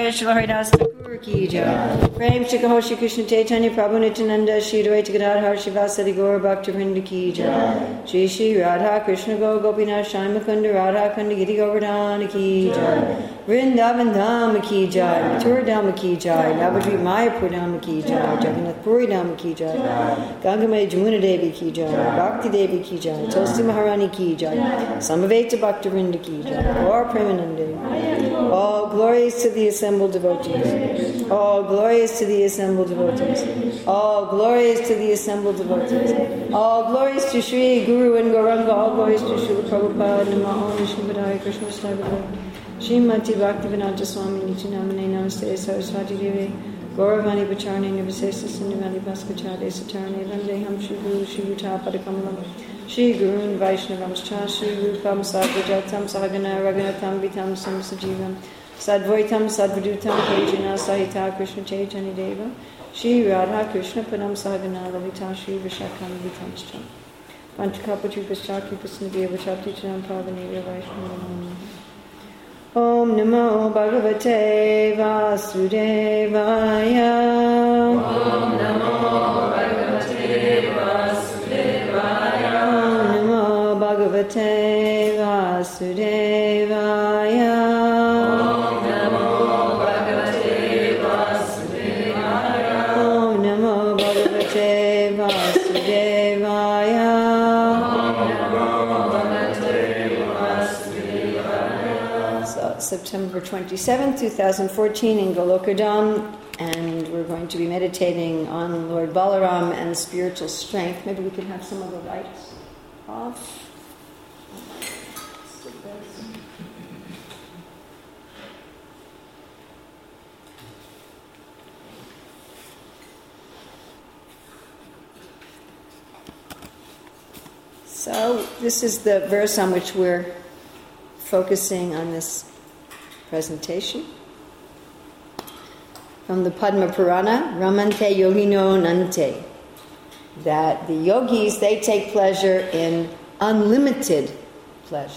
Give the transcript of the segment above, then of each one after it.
Jai, Shri Haridas Thakur ki Jai. Prem Shri Kaho Shri Krishna Chaitanya Prabhu Nityananda Shri Dvaita Gadadhar Shivasadi Gaur Bhaktivinoda ki Jai. Shri Shri Radha Krishna Go Gopinath Shai Mukunda Radha Kunda Giri Govardhana ki Jai. Vrindavan Dham ki Jai. Mathura Dham ki Jai. Navadvip Mayapur Dham ki Jai. Jagannath Puri Dham ki Jai. Gangamai Jamuna Devi ki Jai. Bhakti Devi ki Jai. Tulsi Maharani ki Jai. Samaveta Bhaktivinoda ki Jai. Gaur Premanande. All glories to the assembled devotees. All glories to the assembled devotees. All glories to the assembled devotees. All glories to Sri Guru and Gauranga. All glories to Srila Prabhupada. Namo Vishnu Krishna Stavakar. Srimati Bhaktivedanta Swami Nityanamane Namaste Saraswati Devi. Gauravani Pacharne Nivasesa Sindhivali Bhaskacharya Satarne Vandeham Shri Guru Shri Yuta Padakamalam. Shri Gurun Vaishnavamscha Shri Rupam Sadvajatam Sahagana Raghunatam Vitam Samsajivam Sadvaitam Sadvadutam Pajana Sahita Krishna Chaitanya Deva Shri Radha Krishna Padam Sahagana Lavita Shri Vishakam Vitamscha Panchakapachupaschaki Pasnadeva Chapti Chanam Pavaneva Vaishnava. Om Namo Bhagavate Vasudevaya. Om Namo Bhagavate Vasudevaya. Om Namo Bhagavate Vasudevaya. Om Namo Bhagavate Vasudevaya. Om Namo Bhagavate Vasudevaya. September 27, 2014 in Golokadam, and we're going to be meditating on Lord Balaram and spiritual strength. Maybe we can have some of the lights off. So this is the verse on which we're focusing on this presentation. From the Padma Purana, Ramante Yogino Nante. That the yogis, they take pleasure in unlimited pleasure.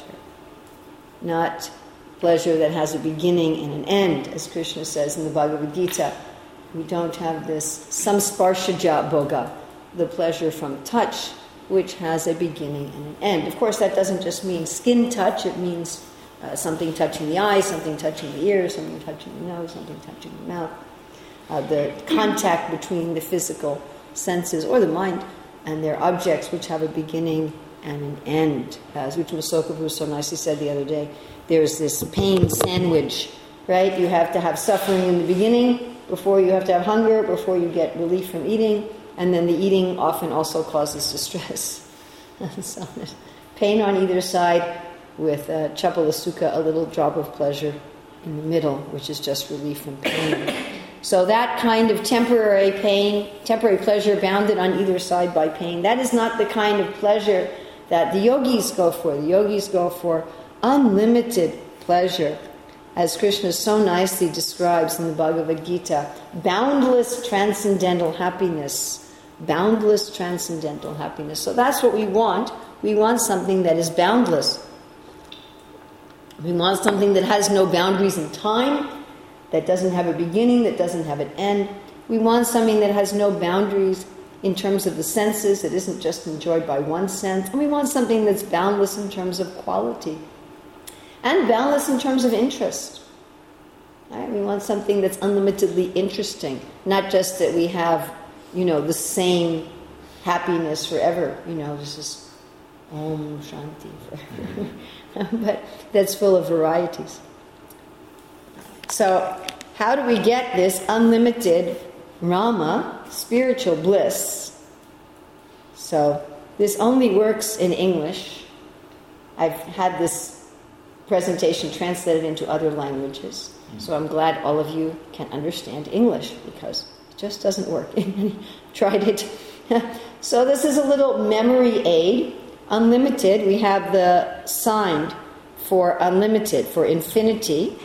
Not pleasure that has a beginning and an end, as Krishna says in the Bhagavad Gita. We don't have this samsparshaja bhoga, the pleasure from touch, which has a beginning and an end. Of course, that doesn't just mean skin touch, it means something touching the eyes, something touching the ears, something touching the nose, something touching the mouth. The contact between the physical senses or the mind and their objects, which have a beginning and an end. As Uttam Sokavu so nicely said the other day, there's this pain sandwich, right? You have to have suffering in the beginning, before you have to have hunger, before you get relief from eating, and then the eating often also causes distress. So there's pain on either side, with chapala sukha, a little drop of pleasure in the middle, which is just relief from pain. So that kind of temporary pain, temporary pleasure bounded on either side by pain, that is not the kind of pleasure that the yogis go for. The yogis go for unlimited pleasure, as Krishna so nicely describes in the Bhagavad Gita, boundless transcendental happiness. Boundless transcendental happiness. So that's what we want. We want something that is boundless. We want something that has no boundaries in time, that doesn't have a beginning, that doesn't have an end. We want something that has no boundaries in terms of the senses, that isn't just enjoyed by one sense. And we want something that's boundless in terms of quality. And boundless in terms of interest. Right? We want something that's unlimitedly interesting. Not just that we have, the same happiness forever. This is Om Shanti forever. But that's full of varieties. So, how do we get this unlimited Rama, spiritual bliss? So, this only works in English. I've had this presentation translated into other languages, so I'm glad all of you can understand English, because it just doesn't work. Tried it. So this is a little memory aid. Unlimited, we have the sign for unlimited, for infinity.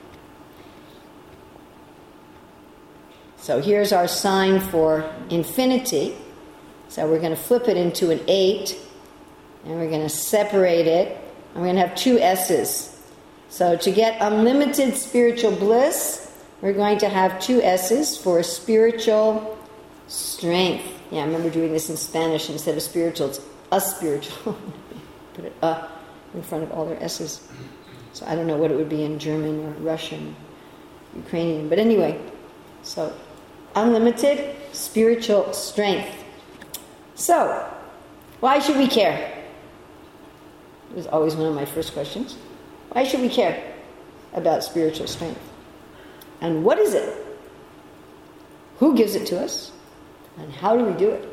So here's our sign for infinity. So we're going to flip it into an 8, and we're going to separate it, and we're going to have 2 S's. So to get unlimited spiritual bliss, we're going to have 2 S's for spiritual strength. Yeah, I remember doing this in Spanish. Instead of spiritual, it's a spiritual. Put it in front of all their S's. So I don't know what it would be in German or Russian, Ukrainian. But anyway, so unlimited spiritual strength. So, why should we care? It was always one of my first questions. Why should we care about spiritual strength? And what is it? Who gives it to us? And how do we do it?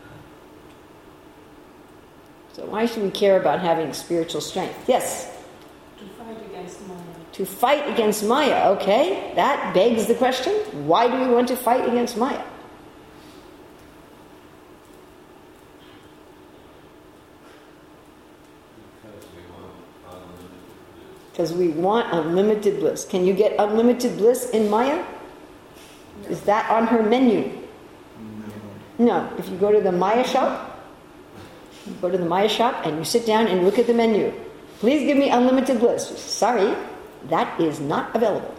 So why should we care about having spiritual strength? Yes? To fight against Maya. To fight against Maya, okay. That begs the question, why do we want to fight against Maya? Because we want unlimited bliss. Can you get unlimited bliss in Maya? No. Is that on her menu? No. If you go to the Maya shop, and you sit down and look at the menu. Please give me unlimited bliss. Sorry, that is not available.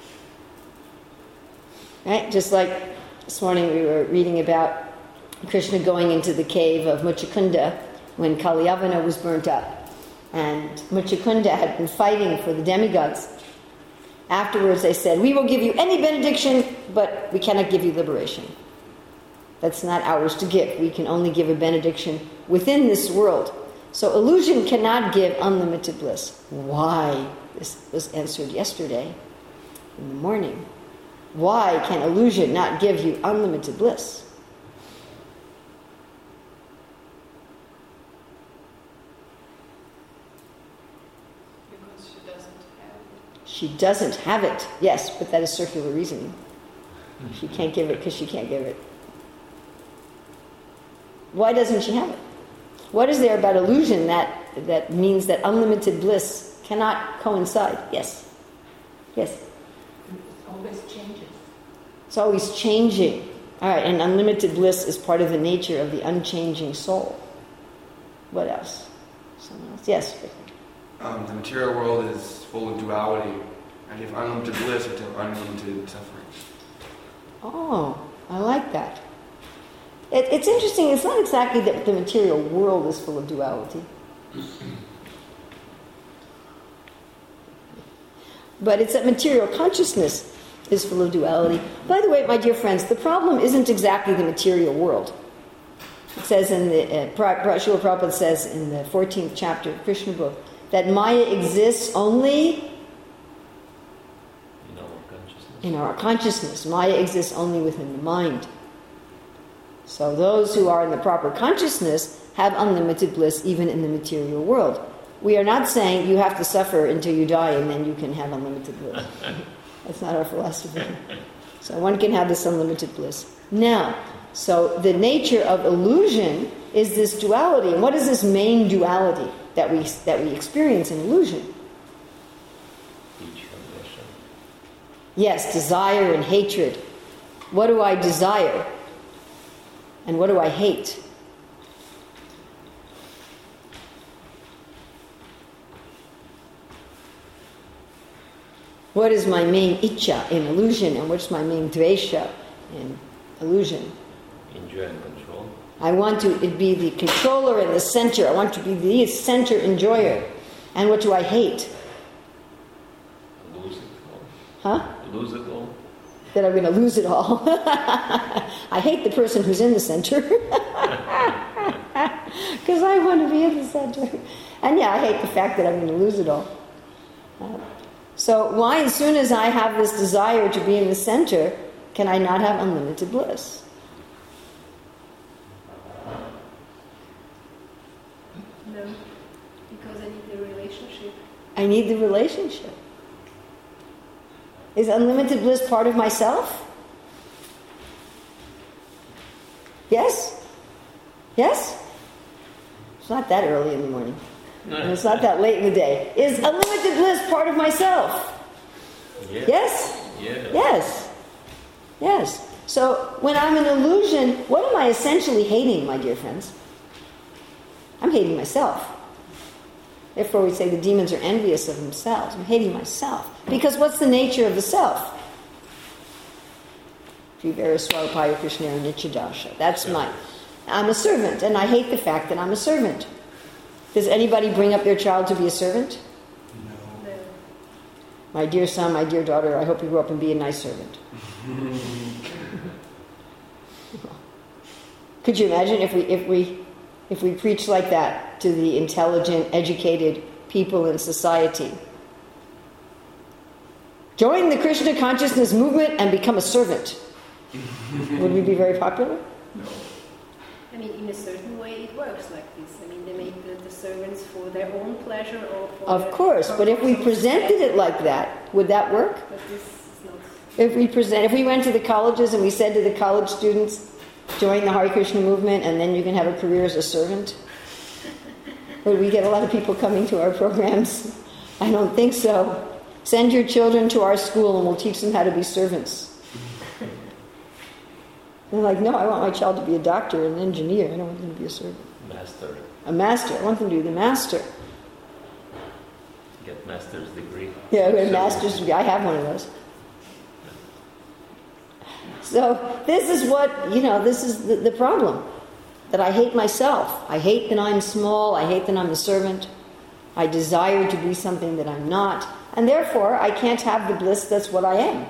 Right? Just like this morning we were reading about Krishna going into the cave of Muchakunda when Kaliyavana was burnt up. And Muchakunda had been fighting for the demigods. Afterwards they said, we will give you any benediction, but we cannot give you liberation. That's not ours to give. We can only give a benediction within this world. So illusion cannot give unlimited bliss. Why? This was answered yesterday in the morning. Why can illusion not give you unlimited bliss? She doesn't have it. Yes, but that is circular reasoning. She can't give it because she can't give it. Why doesn't she have it? What is there about illusion that means that unlimited bliss cannot coincide? Yes. Yes? It always changes. It's always changing. All right, and unlimited bliss is part of the nature of the unchanging soul. What else? Someone else? Yes? The material world is full of duality, and if unlimited bliss, you have unlimited suffering. Oh, I like that. It's interesting. It's not exactly that the material world is full of duality. But it's that material consciousness is full of duality. By the way, my dear friends, the problem isn't exactly the material world. It says in the, Srila Prabhupada says in the 14th chapter of Krishna book, that Maya exists only in our consciousness. Maya exists only within the mind. So those who are in the proper consciousness have unlimited bliss even in the material world. We are not saying you have to suffer until you die and then you can have unlimited bliss. That's not our philosophy. So one can have this unlimited bliss. Now, so the nature of illusion is this duality. And what is this main duality that we experience in illusion? Yes, desire and hatred. What do I desire? And what do I hate? What is my main icha in illusion, and what's my main dvesha in illusion? Enjoy and control. I want to be the controller and the center. I want to be the center enjoyer. And what do I hate? Lose it Huh? all. Lose it all. That I'm going to lose it all. I hate the person who's in the center. Because I want to be in the center. And yeah, I hate the fact that I'm going to lose it all. So why, as soon as I have this desire to be in the center, can I not have unlimited bliss? No, because I need the relationship. I need the relationship. Is unlimited bliss part of myself? Yes? Yes? It's not that early in the morning. And it's not that late in the day. Is unlimited bliss part of myself? Yeah. Yes? Yeah. Yes. Yes. So when I'm in illusion, what am I essentially hating, my dear friends? I'm hating myself. Therefore we say the demons are envious of themselves. I'm hating myself. Because what's the nature of the self? Trivera Swarupaya Krishnera Nityadasha. That's I'm a servant, and I hate the fact that I'm a servant. Does anybody bring up their child to be a servant? No. No. My dear son, my dear daughter, I hope you grow up and be a nice servant. Could you imagine if we preach like that to the intelligent, educated people in society? Join the Krishna consciousness movement and become a servant. Would we be very popular? No. I mean, in a certain way it works like this. I mean, they make the servants for their own pleasure or for Of course, but if we presented it like that, would that work? But this is not... If we went to the colleges and we said to the college students, join the Hare Krishna movement and then you can have a career as a servant, would we get a lot of people coming to our programs? I don't think so. Send your children to our school and we'll teach them how to be servants. They're like, no, I want my child to be a doctor, an engineer. I don't want them to be a servant. Master. A master. I want them to be the master. Get master's degree. Yeah, a master's degree. I have one of those. So this is this is the problem. That I hate myself. I hate that I'm small. I hate that I'm a servant. I desire to be something that I'm not. And therefore, I can't have the bliss that's what I am.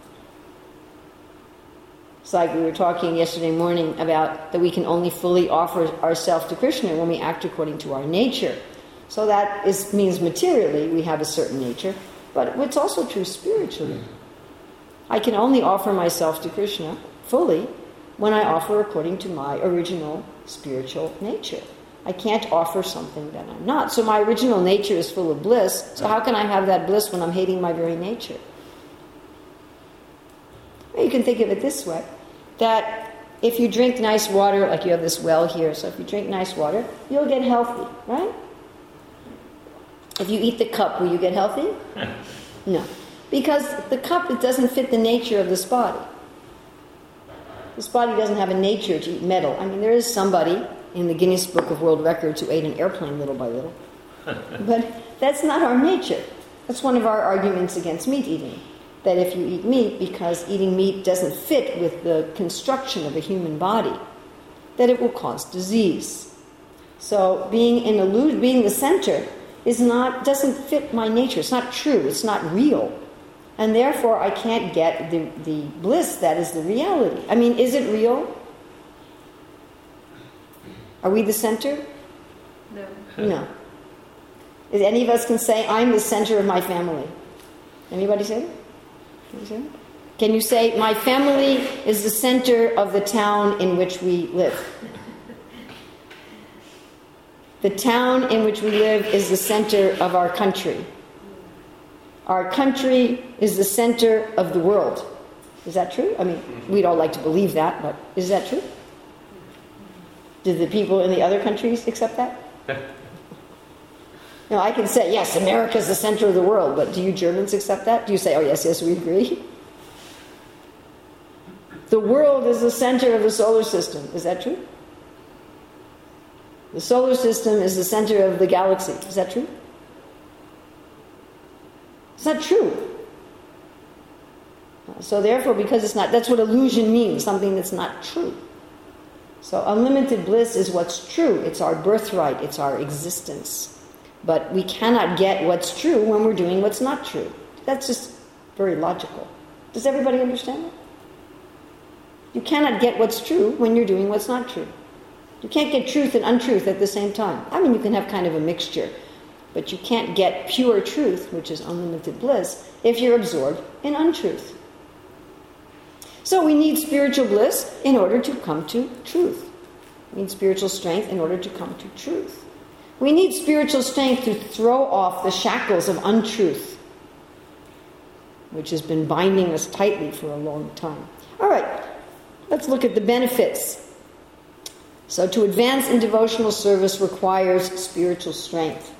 It's like we were talking yesterday morning about that we can only fully offer ourselves to Krishna when we act according to our nature. So that means materially we have a certain nature, but it's also true spiritually. I can only offer myself to Krishna fully when I offer according to my original spiritual nature. I can't offer something that I'm not. So my original nature is full of bliss, so how can I have that bliss when I'm hating my very nature? You can think of it this way, that if you drink nice water, like you have this well here, so if you drink nice water, you'll get healthy, right? If you eat the cup, will you get healthy? No. Because the cup, it doesn't fit the nature of this body. This body doesn't have a nature to eat metal. I mean, there is somebody in the Guinness Book of World Records who ate an airplane little by little. But that's not our nature. That's one of our arguments against meat eating. That if you eat meat, because eating meat doesn't fit with the construction of a human body, that it will cause disease. So being the center doesn't fit my nature. It's not true. It's not real. And therefore I can't get the bliss that is the reality. I mean, is it real? Are we the center? No. No. Is any of us can say, I'm the center of my family? Anybody say it? Can you say, my family is the center of the town in which we live? The town in which we live is the center of our country. Our country is the center of the world. Is that true? I mean, we'd all like to believe that, but is that true? Do the people in the other countries accept that? No, I can say, yes, America is the center of the world, but do you Germans accept that? Do you say, oh, yes, we agree? The world is the center of the solar system. Is that true? The solar system is the center of the galaxy. Is that true? It's not true. So therefore, because it's not, that's what illusion means, something that's not true. So unlimited bliss is what's true. It's our birthright. It's our existence. But we cannot get what's true when we're doing what's not true. That's just very logical. Does everybody understand that? You cannot get what's true when you're doing what's not true. You can't get truth and untruth at the same time. I mean, you can have kind of a mixture, but you can't get pure truth, which is unlimited bliss, if you're absorbed in untruth. So we need spiritual bliss in order to come to truth. We need spiritual strength in order to come to truth. We need spiritual strength to throw off the shackles of untruth, which has been binding us tightly for a long time. All right, let's look at the benefits. So to advance in devotional service requires spiritual strength.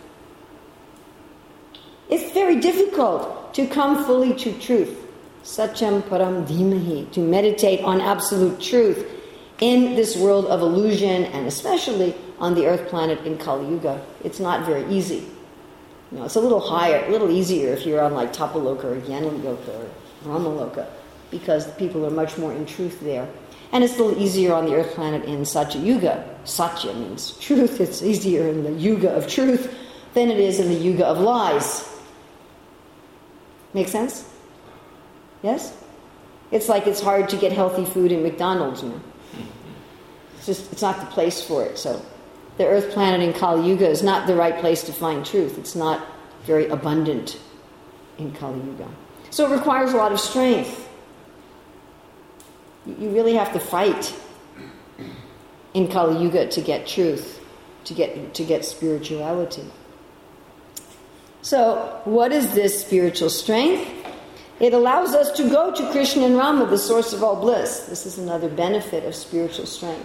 It's very difficult to come fully to truth, Satyam Param Dhimahi, to meditate on absolute truth in this world of illusion, and especially on the earth planet in Kali Yuga. It's not very easy. It's a little higher, a little easier if you're on like Tapaloka or Jnana Loka or Brahmaloka. because people are much more in truth there. And it's a little easier on the earth planet in Satya Yuga. Satya means truth. It's easier in the Yuga of truth than it is in the Yuga of lies. Make sense? Yes? It's like it's hard to get healthy food in McDonald's, you know. It's not the place for it. So the earth planet in Kali Yuga is not the right place to find truth. It's not very abundant in Kali Yuga. So it requires a lot of strength. You really have to fight in Kali Yuga to get truth, to get spirituality. So, what is this spiritual strength? It allows us to go to Krishna and Rama, the source of all bliss. This is another benefit of spiritual strength,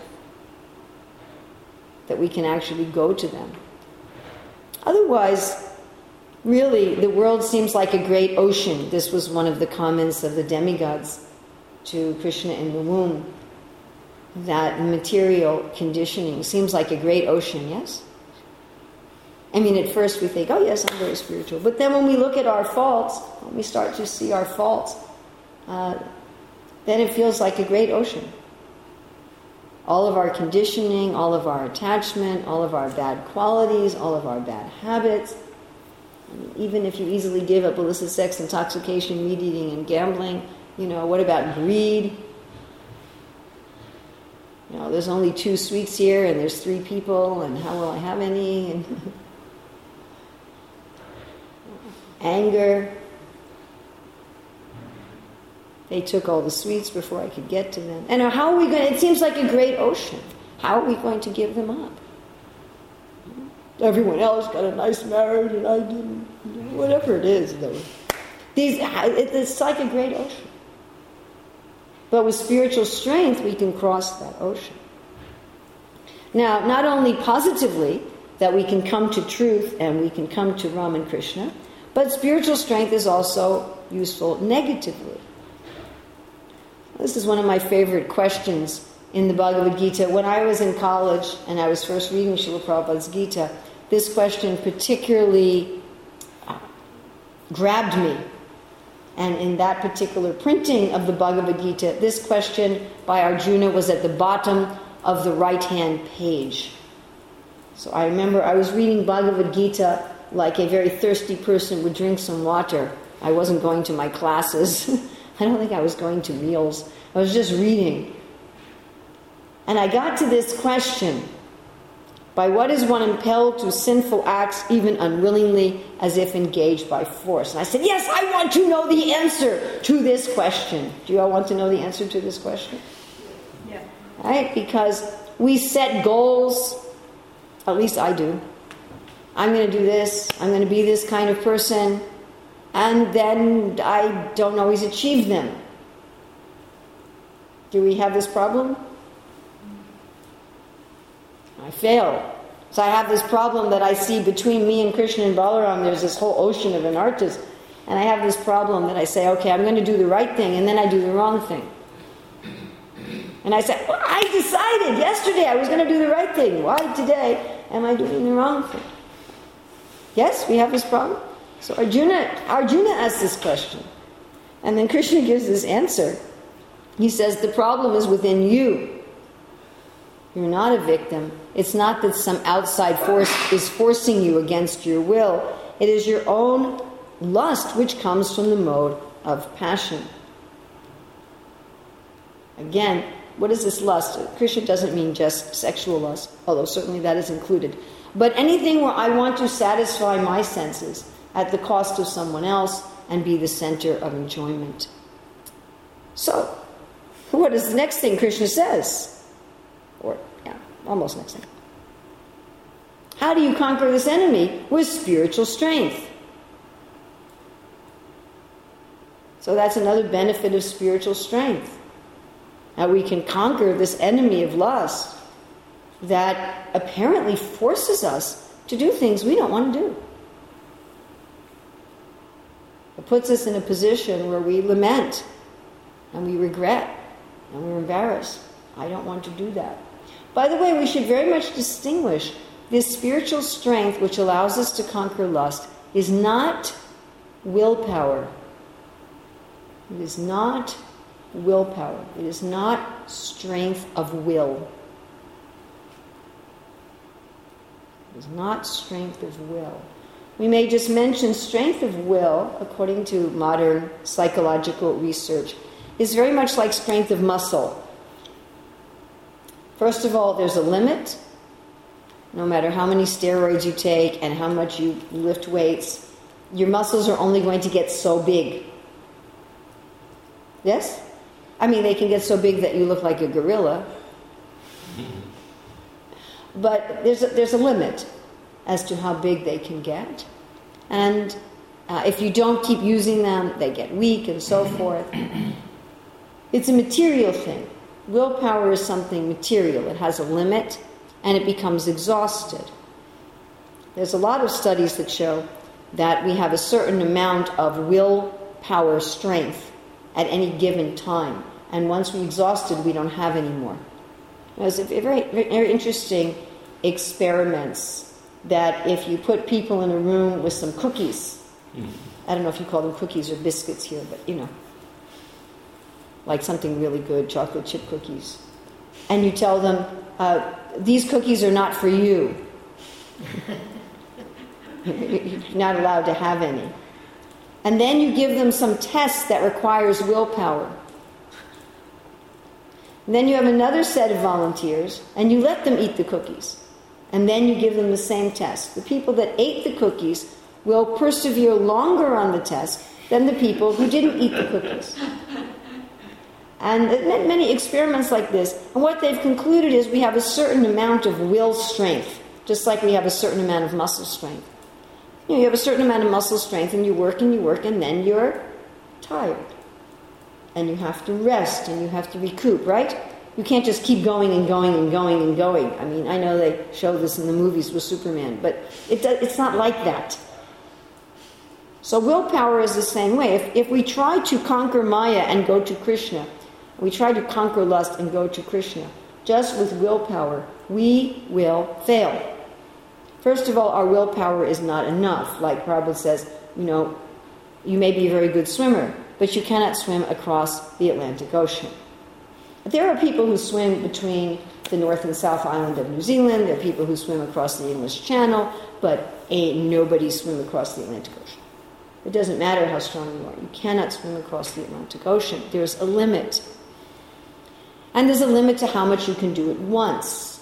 that we can actually go to them. Otherwise, really, the world seems like a great ocean. This was one of the comments of the demigods to Krishna in the womb, that material conditioning seems like a great ocean, yes? I mean, at first we think, oh yes, I'm very spiritual. But then when we look at our faults, when we start to see our faults, then it feels like a great ocean. All of our conditioning, all of our attachment, all of our bad qualities, all of our bad habits. I mean, even if you easily give up illicit sex, intoxication, meat eating, and gambling, you know, what about greed? You know, there's only 2 sweets here and there's 3 people, and how will I have any? And anger. They took all the sweets before I could get to them. And how are we going to, it seems like a great ocean. How are we going to give them up? Everyone else got a nice marriage and I didn't. Whatever it is, though. It's like a great ocean. But with spiritual strength, we can cross that ocean. Now, not only positively, that we can come to truth and we can come to Ram and Krishna, but spiritual strength is also useful negatively. This is one of my favorite questions in the Bhagavad Gita. When I was in college and I was first reading Srila Prabhupada's Gita, this question particularly grabbed me. And in that particular printing of the Bhagavad Gita, this question by Arjuna was at the bottom of the right-hand page. So I remember I was reading Bhagavad Gita like a very thirsty person would drink some water. I wasn't going to my classes. I don't think I was going to meals. I was just reading. And I got to this question: by what is one impelled to sinful acts, even unwillingly, as if engaged by force? And I said, yes, I want to know the answer to this question. Do you all want to know the answer to this question? Yeah. Right? Because we set goals, at least I do. I'm going to do this, I'm going to be this kind of person, and then I don't always achieve them. Do we have this problem? I fail. So I have this problem that I see between me and Krishna and Balaram. There's this whole ocean of anarthas. And I have this problem that I say, okay, I'm going to do the right thing, and then I do the wrong thing. And I say, well, I decided yesterday I was going to do the right thing. Why today am I doing the wrong thing? Yes, we have this problem. So Arjuna asks this question. And then Krishna gives this answer. He says, the problem is within you. You're not a victim. It's not that some outside force is forcing you against your will. It is your own lust which comes from the mode of passion. Again, what is this lust? Krishna doesn't mean just sexual lust, although certainly that is included. But anything where I want to satisfy my senses at the cost of someone else and be the center of enjoyment. So, what is the next thing Krishna says? Or, yeah, almost next thing. How do you conquer this enemy? With spiritual strength. So that's another benefit of spiritual strength. How we can conquer this enemy of lust that apparently forces us to do things we don't want to do. It puts us in a position where we lament and we regret and we're embarrassed. I don't want to do that. By the way, we should very much distinguish this spiritual strength which allows us to conquer lust is not willpower. It is not willpower. It is not strength of will. It is not strength of will. We may just mention strength of will, according to modern psychological research, is very much like strength of muscle. First of all, there's a limit. No matter how many steroids you take and how much you lift weights, your muscles are only going to get so big. Yes? I mean, they can get so big that you look like a gorilla. But there's a limit as to how big they can get. And if you don't keep using them, they get weak and so forth. It's a material thing. Willpower is something material. It has a limit, and it becomes exhausted. There's a lot of studies that show that we have a certain amount of willpower strength at any given time. And once we exhausted, we don't have any more. There's very, very interesting experiments that if you put people in a room with some cookies, I don't know if you call them cookies or biscuits here, but you know, like something really good, chocolate chip cookies, and you tell them, these cookies are not for you. You're not allowed to have any. And then you give them some test that requires willpower. And then you have another set of volunteers, and you let them eat the cookies. And then you give them the same test. The people that ate the cookies will persevere longer on the test than the people who didn't eat the cookies. And many experiments like this. And what they've concluded is we have a certain amount of will strength, just like we have a certain amount of muscle strength. You have a certain amount of muscle strength, and you work, and then you're tired. And you have to rest, and you have to recoup, right? You can't just keep going and going and going and going. I mean, I know they show this in the movies with Superman, but it's not like that. So willpower is the same way. If we try to conquer Maya and go to Krishna, we try to conquer lust and go to Krishna, just with willpower, we will fail. First of all, our willpower is not enough. Like Prabhupada says, you may be a very good swimmer, but you cannot swim across the Atlantic Ocean. There are people who swim between the North and South Island of New Zealand. There are people who swim across the English Channel, but ain't nobody swim across the Atlantic Ocean. It doesn't matter how strong you are. You cannot swim across the Atlantic Ocean. There's a limit. And there's a limit to how much you can do at once.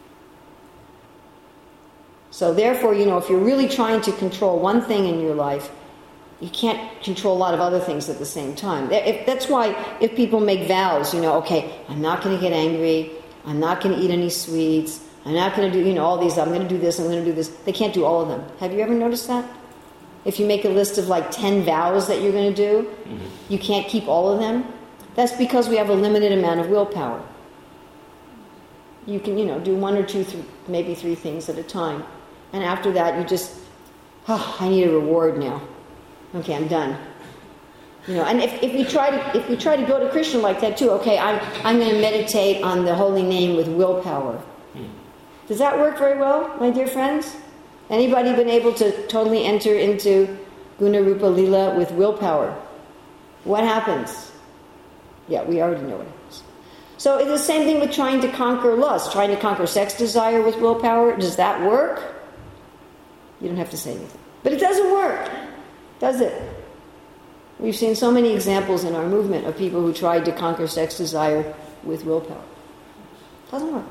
So therefore, if you're really trying to control one thing in your life, you can't control a lot of other things at the same time. That's why if people make vows, okay, I'm not going to get angry, I'm not going to eat any sweets, I'm not going to do, all these, I'm going to do this, I'm going to do this. They can't do all of them. Have you ever noticed that? If you make a list of like 10 vows that you're going to do, you can't keep all of them. That's because we have a limited amount of willpower. You can, do one or two, maybe three things at a time. And after that, you just, I need a reward now. Okay, I'm done. And if we try to go to Krishna like that too, okay, I'm going to meditate on the holy name with willpower. Does that work very well, my dear friends? Anybody been able to totally enter into Guna Rupa Lila with willpower? What happens? Yeah, we already know what happens. So it's the same thing with trying to conquer lust, trying to conquer sex desire with willpower. Does that work? You don't have to say anything. But it doesn't work. Does it? We've seen so many examples in our movement of people who tried to conquer sex desire with willpower. Doesn't work.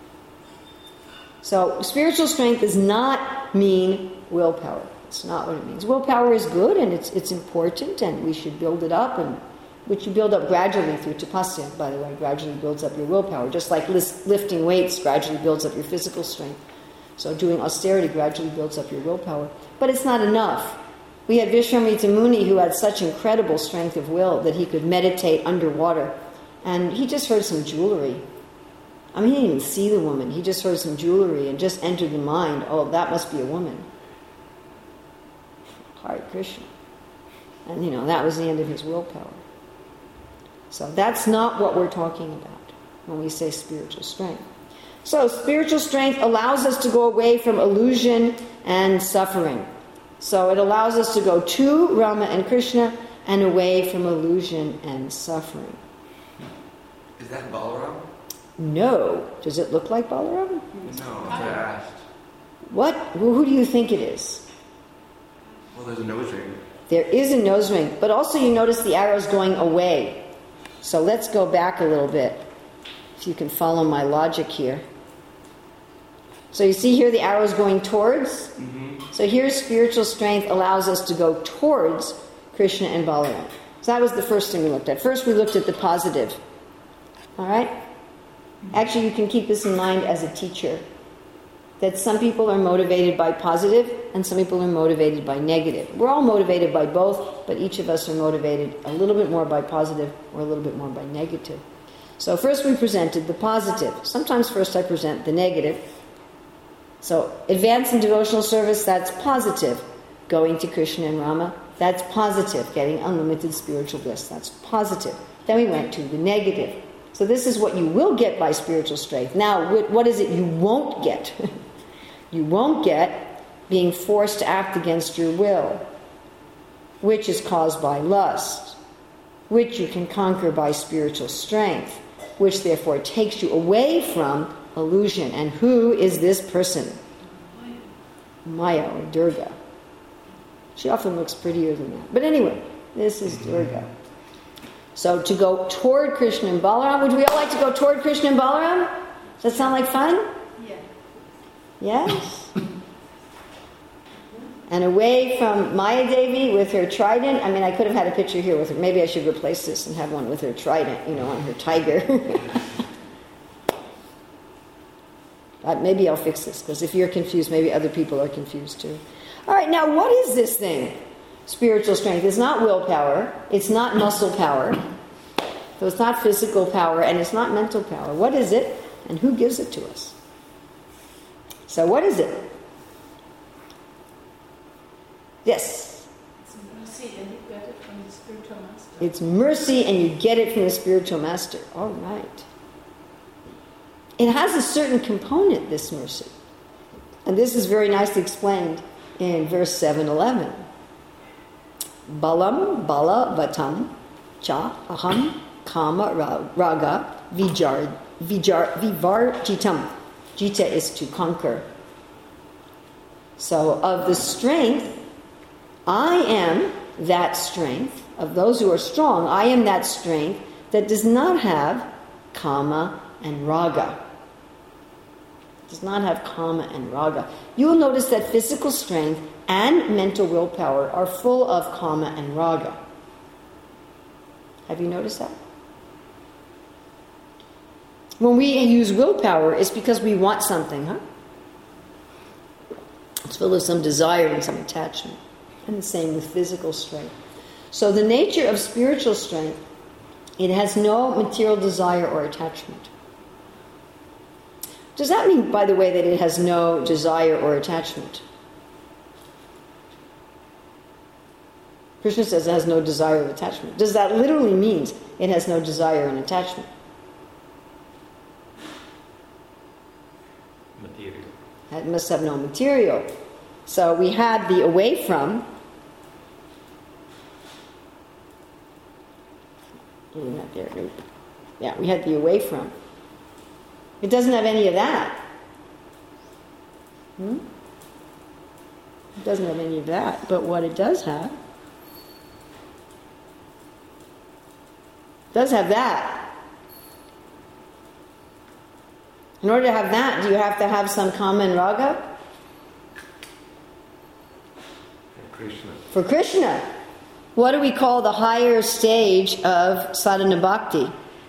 So spiritual strength does not mean willpower. It's not what it means. Willpower is good and it's important and we should build it up, and which you build up gradually through tapasya, by the way, gradually builds up your willpower. Just like lifting weights gradually builds up your physical strength. So doing austerity gradually builds up your willpower. But it's not enough. We had Vishwamitra Muni who had such incredible strength of will that he could meditate underwater. And he just heard some jewelry. I mean, he didn't even see the woman. He just heard some jewelry and just entered the mind, oh, that must be a woman. Hare Krishna. And, that was the end of his willpower. So that's not what we're talking about when we say spiritual strength. So spiritual strength allows us to go away from illusion and suffering. So it allows us to go to Rama and Krishna and away from illusion and suffering. Is that Balaram? No. Does it look like Balaram? No, that's what I asked. What? Who do you think it is? Well, there's a nose ring. There is a nose ring, but also you notice the arrow's going away. So let's go back a little bit, if you can follow my logic here. So you see here the arrow's going towards? Mm-hmm. So here spiritual strength allows us to go towards Krishna and Balaram. So that was the first thing we looked at. First we looked at the positive. All right? Actually, you can keep this in mind as a teacher. That some people are motivated by positive and some people are motivated by negative. We're all motivated by both, but each of us are motivated a little bit more by positive or a little bit more by negative. So first we presented the positive. Sometimes first I present the negative. So advance in devotional service, that's positive. Going to Krishna and Rama, that's positive. Getting unlimited spiritual bliss, that's positive. Then we went to the negative. So this is what you will get by spiritual strength. Now, what is it you won't get? You won't get being forced to act against your will, which is caused by lust, which you can conquer by spiritual strength, which therefore takes you away from illusion. And who is this person? Maya, or Durga. She often looks prettier than that. But anyway, this is Durga. So to go toward Krishna and Balaram, would we all like to go toward Krishna and Balaram? Does that sound like fun? Yeah. Yes? And away from Maya Devi with her trident. I mean, I could have had a picture here with her. Maybe I should replace this and have one with her trident, on her tiger. But maybe I'll fix this, because if you're confused, maybe other people are confused too. All right, now what is this thing? Spiritual strength. It's not willpower. It's not muscle power. So it's not physical power, and it's not mental power. What is it, and who gives it to us? So what is it? Yes? It's mercy, and you get it from the spiritual master. It's mercy, and you get it from the spiritual master. All right. It has a certain component, this mercy. And this is very nicely explained in verse 7:11. Balam bala vatam cha aham kama raga vivarjitam. Jita is to conquer. So of the strength, I am that strength. Of those who are strong, I am that strength that does not have kama and raga. Does not have kama and raga. You will notice that physical strength and mental willpower are full of kama and raga. Have you noticed that? When we use willpower, it's because we want something, huh? It's full of some desire and some attachment. And the same with physical strength. So the nature of spiritual strength, it has no material desire or attachment. Does that mean, by the way, that it has no desire or attachment? Krishna says it has no desire or attachment. Does that literally mean it has no desire and attachment? Material. It must have no material. So we had the away from. Not there. Yeah, we had the away from. It doesn't have any of that. It doesn't have any of that. But what it does have that. In order to have that, do you have to have some kama and raga? Krishna. For Krishna. What do we call the higher stage of sadhana bhakti?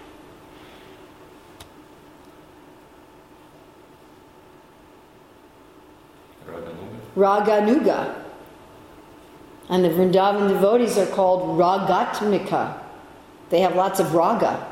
Raganuga. And the Vrindavan devotees are called Ragatmika. They have lots of raga.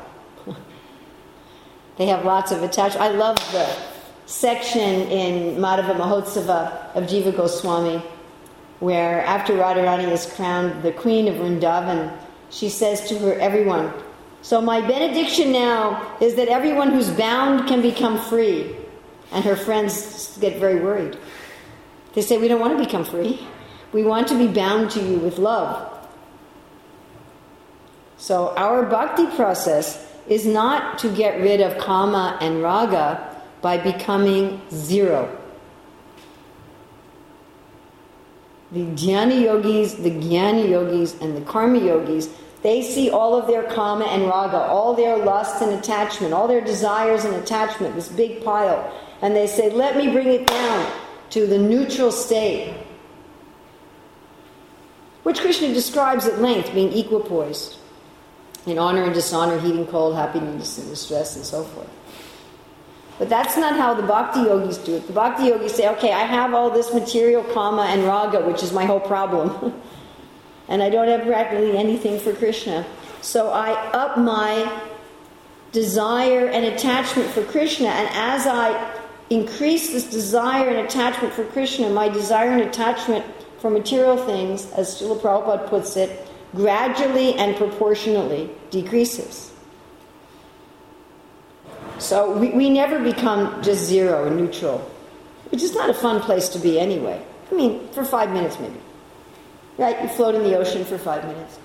They have lots of attachment. I love the section in Madhava Mahotsava of Jiva Goswami where after Radharani is crowned the queen of Vrindavan, she says to her everyone, so my benediction now is that everyone who's bound can become free. And her friends get very worried. They say, we don't want to become free. We want to be bound to you with love. So our bhakti process is not to get rid of kama and raga by becoming zero. The jnana yogis, the jnana yogis, and the karma yogis, they see all of their kama and raga, all their lust and attachment, all their desires and attachment, this big pile, and they say, let me bring it down to the neutral state, which Krishna describes at length, being equipoised in honor and dishonor, heat and cold, happiness and distress, and so forth. But that's not how the bhakti yogis do it. The bhakti yogis say, okay, I have all this material kama and raga, which is my whole problem. And I don't have practically anything for Krishna. So I up my desire and attachment for Krishna. And as I increase this desire and attachment for Krishna, my desire and attachment for material things, as Srila Prabhupada puts it, gradually and proportionately decreases. So we never become just zero and neutral, which is not a fun place to be anyway. I mean, for 5 minutes maybe. Right? You float in the ocean for 5 minutes.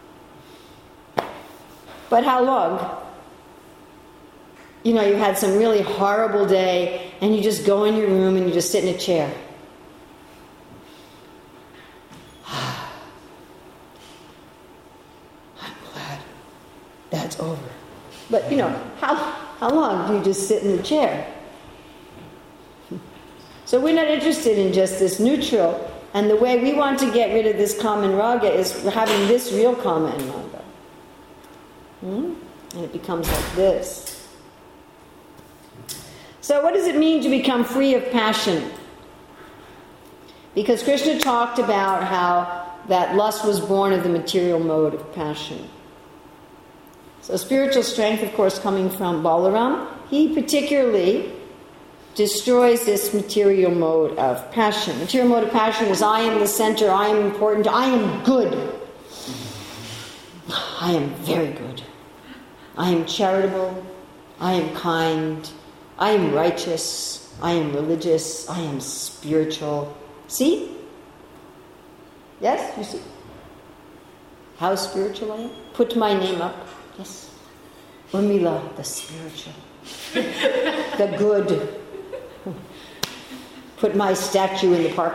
But how long? You know, you had some really horrible day and you just go in your room and you just sit in a chair. I'm glad that's over. But, you know, how long do you just sit in the chair? So we're not interested in just this neutral. And the way we want to get rid of this kama and raga is having this real kama and raga. And it becomes like this. So what does it mean to become free of passion? Because Krishna talked about how that lust was born of the material mode of passion. So spiritual strength, of course, coming from Balaram, he particularly destroys this material mode of passion. Material mode of passion is I am the center, I am important, I am good. I am very good. I am charitable, I am kind, I am righteous, I am religious, I am spiritual. See? Yes, you see? How spiritual I am? Put my name up. Yes. Urmila, the spiritual. The good. Put my statue in the park.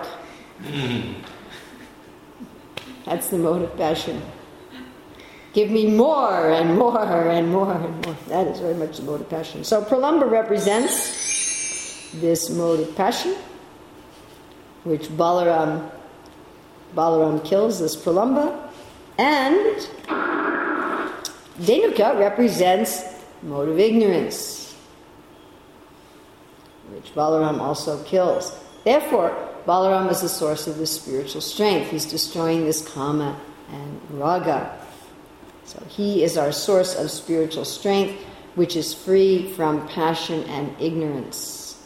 That's the mode of passion. Give me more and more and more and more. That is very much the mode of passion. So Pralamba represents this mode of passion, which Balaram kills, this Pralamba. And Dhenuka represents mode of ignorance, which Balaram also kills. Therefore, Balaram is the source of this spiritual strength. He's destroying this kama and raga. So he is our source of spiritual strength, which is free from passion and ignorance.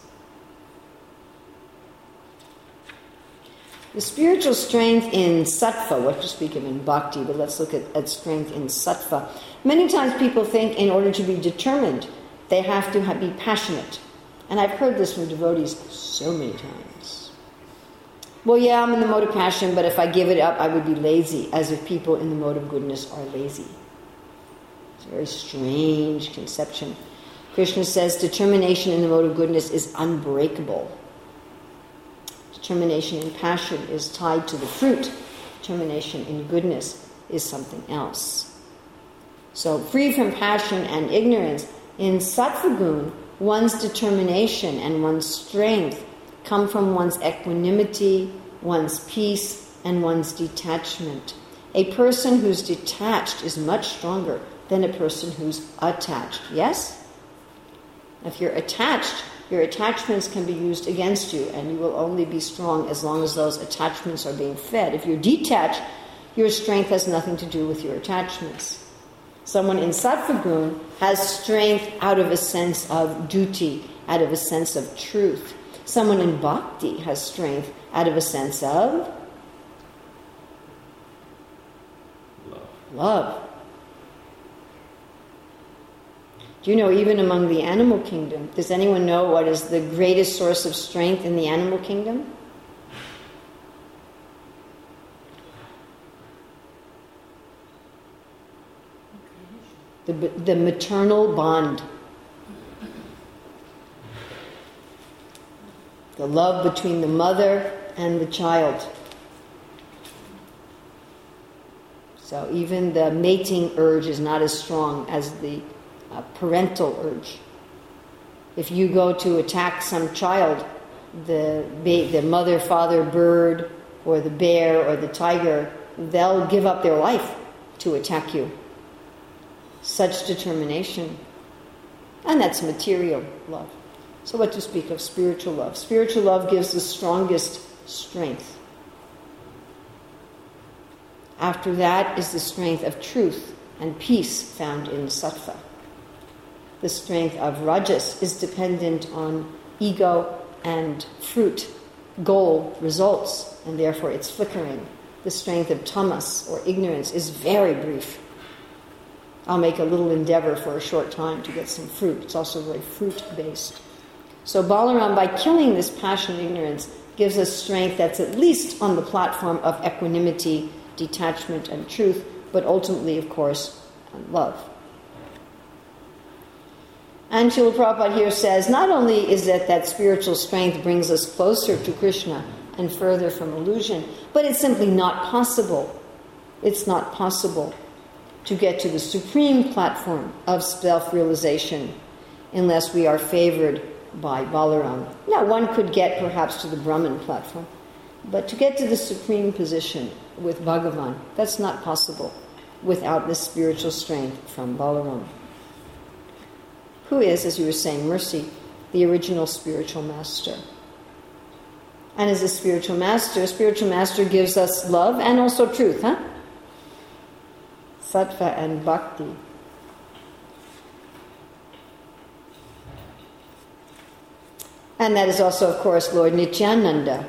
The spiritual strength in sattva, what to speak of in bhakti, but let's look at strength in sattva. Many times people think in order to be determined, they have to be passionate. And I've heard this from devotees so many times. Well, yeah, I'm in the mode of passion, but if I give it up, I would be lazy, as if people in the mode of goodness are lazy. It's a very strange conception. Krishna says determination in the mode of goodness is unbreakable. Determination in passion is tied to the fruit. Determination in goodness is something else. So, free from passion and ignorance, in sattva gun, one's determination and one's strength come from one's equanimity, one's peace, and one's detachment. A person who's detached is much stronger than a person who's attached. Yes? If you're attached, your attachments can be used against you, and you will only be strong as long as those attachments are being fed. If you're detached, your strength has nothing to do with your attachments. Someone in sattva gun has strength out of a sense of duty, out of a sense of truth. Someone in bhakti has strength out of a sense of love. Do you know, even among the animal kingdom, does anyone know what is the greatest source of strength in the animal kingdom? The the maternal bond. The love between the mother and the child. So even the mating urge is not as strong as the parental urge. If you go to attack some child, the mother, father, bird, or the bear, or the tiger, they'll give up their life to attack you. Such determination. And that's material love. So what to speak of spiritual love? Spiritual love gives the strongest strength. After that is the strength of truth and peace found in sattva. The strength of rajas is dependent on ego and fruit, goal, results, and therefore it's flickering. The strength of tamas, or ignorance, is very brief. I'll make a little endeavor for a short time to get some fruit. It's also very fruit-based. So Balaram, by killing this passion and ignorance, gives us strength that's at least on the platform of equanimity, detachment, and truth, but ultimately, of course, love. And Srila Prabhupada here says, not only is it that spiritual strength brings us closer to Krishna and further from illusion, but it's simply not possible. It's not possible to get to the supreme platform of self-realization unless we are favored by Balaram. Now, one could get perhaps to the Brahman platform, but to get to the supreme position with Bhagavan, that's not possible without this spiritual strength from Balaram, who is, as you were saying, Mercy, the original spiritual master. And as a spiritual master gives us love and also truth, Sattva and Bhakti. And that is also, of course, Lord Nityananda.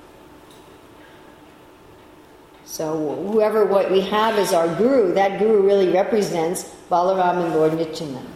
So what we have as our guru, that guru really represents Balaram and Lord Nityananda.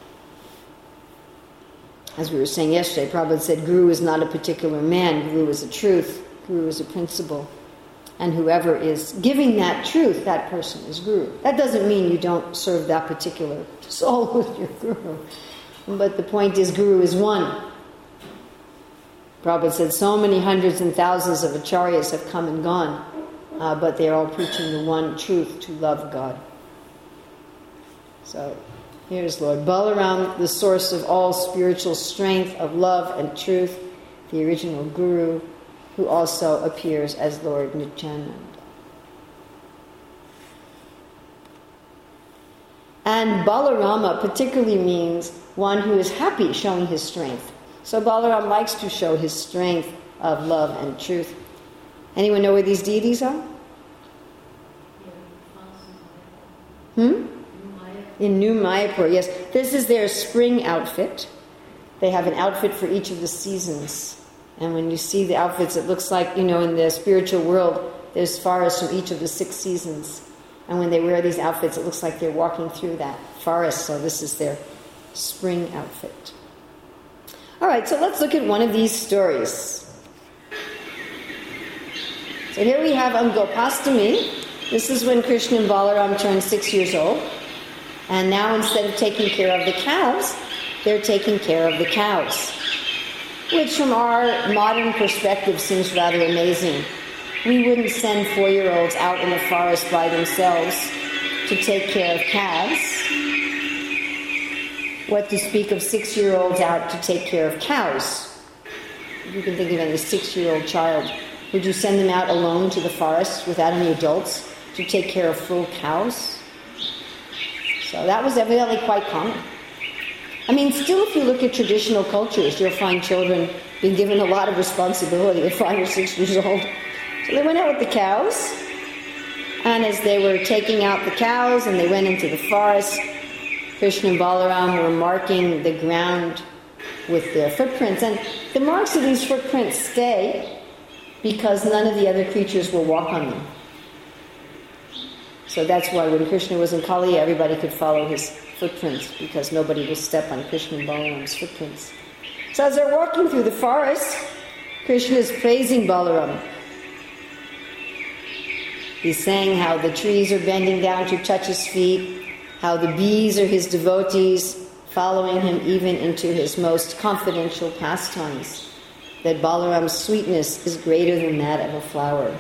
As we were saying yesterday, Prabhupada said guru is not a particular man, guru is a truth, guru is a principle. And whoever is giving that truth, that person is guru. That doesn't mean you don't serve that particular soul with your guru. But the point is, guru is one. Prabhupada said so many hundreds and thousands of acharyas have come and gone, but they're all preaching the one truth, to love God. So here's Lord Balaram, the source of all spiritual strength, of love and truth, the original guru, who also appears as Lord Nityananda. And Balarama particularly means one who is happy showing his strength. So Balaram likes to show his strength of love and truth. Anyone know where these deities are? In New Mayapur, yes. This is their spring outfit. They have an outfit for each of the seasons. And when you see the outfits, it looks like, in the spiritual world, there's forests from each of the 6 seasons. And when they wear these outfits, it looks like they're walking through that forest. So this is their spring outfit. All right, so let's look at one of these stories. So here we have on Gopastami. This is when Krishna and Balaram turned 6 years old. And now instead of taking care of the calves, they're taking care of the cows. Which from our modern perspective seems rather amazing. We wouldn't send 4-year-olds out in the forest by themselves to take care of calves. What to speak of 6-year-olds out to take care of cows? If you can think of any 6-year-old child, would you send them out alone to the forest without any adults to take care of full cows? So that was evidently quite common. I mean, still if you look at traditional cultures, you'll find children being given a lot of responsibility at 5 or 6 years old. So they went out with the cows, and as they were taking out the cows and they went into the forest, Krishna and Balaram were marking the ground with their footprints. And the marks of these footprints stay because none of the other creatures will walk on them. So that's why when Krishna was in Kali, everybody could follow his footprints because nobody will step on Krishna and Balaram's footprints. So as they're walking through the forest, Krishna is praising Balaram. He's saying how the trees are bending down to touch his feet, how the bees are his devotees, following him even into his most confidential pastimes, that Balaram's sweetness is greater than that of a flower.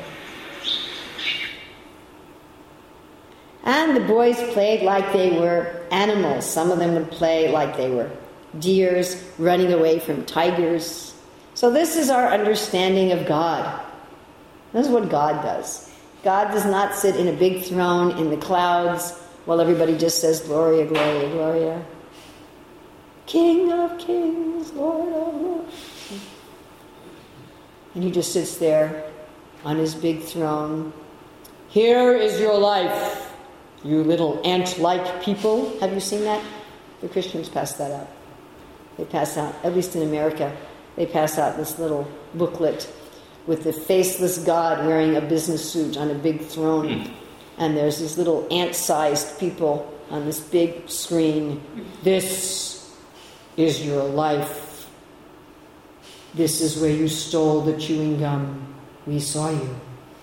And the boys played like they were animals. Some of them would play like they were deers running away from tigers. So this is our understanding of God. This is what God does. God does not sit in a big throne in the clouds while everybody just says, Gloria, Gloria, Gloria. King of kings, Lord of lords. And he just sits there on his big throne. Here is your life, you little ant-like people. Have you seen that? The Christians pass that out. They pass out, at least in America, they pass out this little booklet with the faceless God wearing a business suit on a big throne. And there's these little ant-sized people on this big screen. This is your life. This is where you stole the chewing gum. We saw you.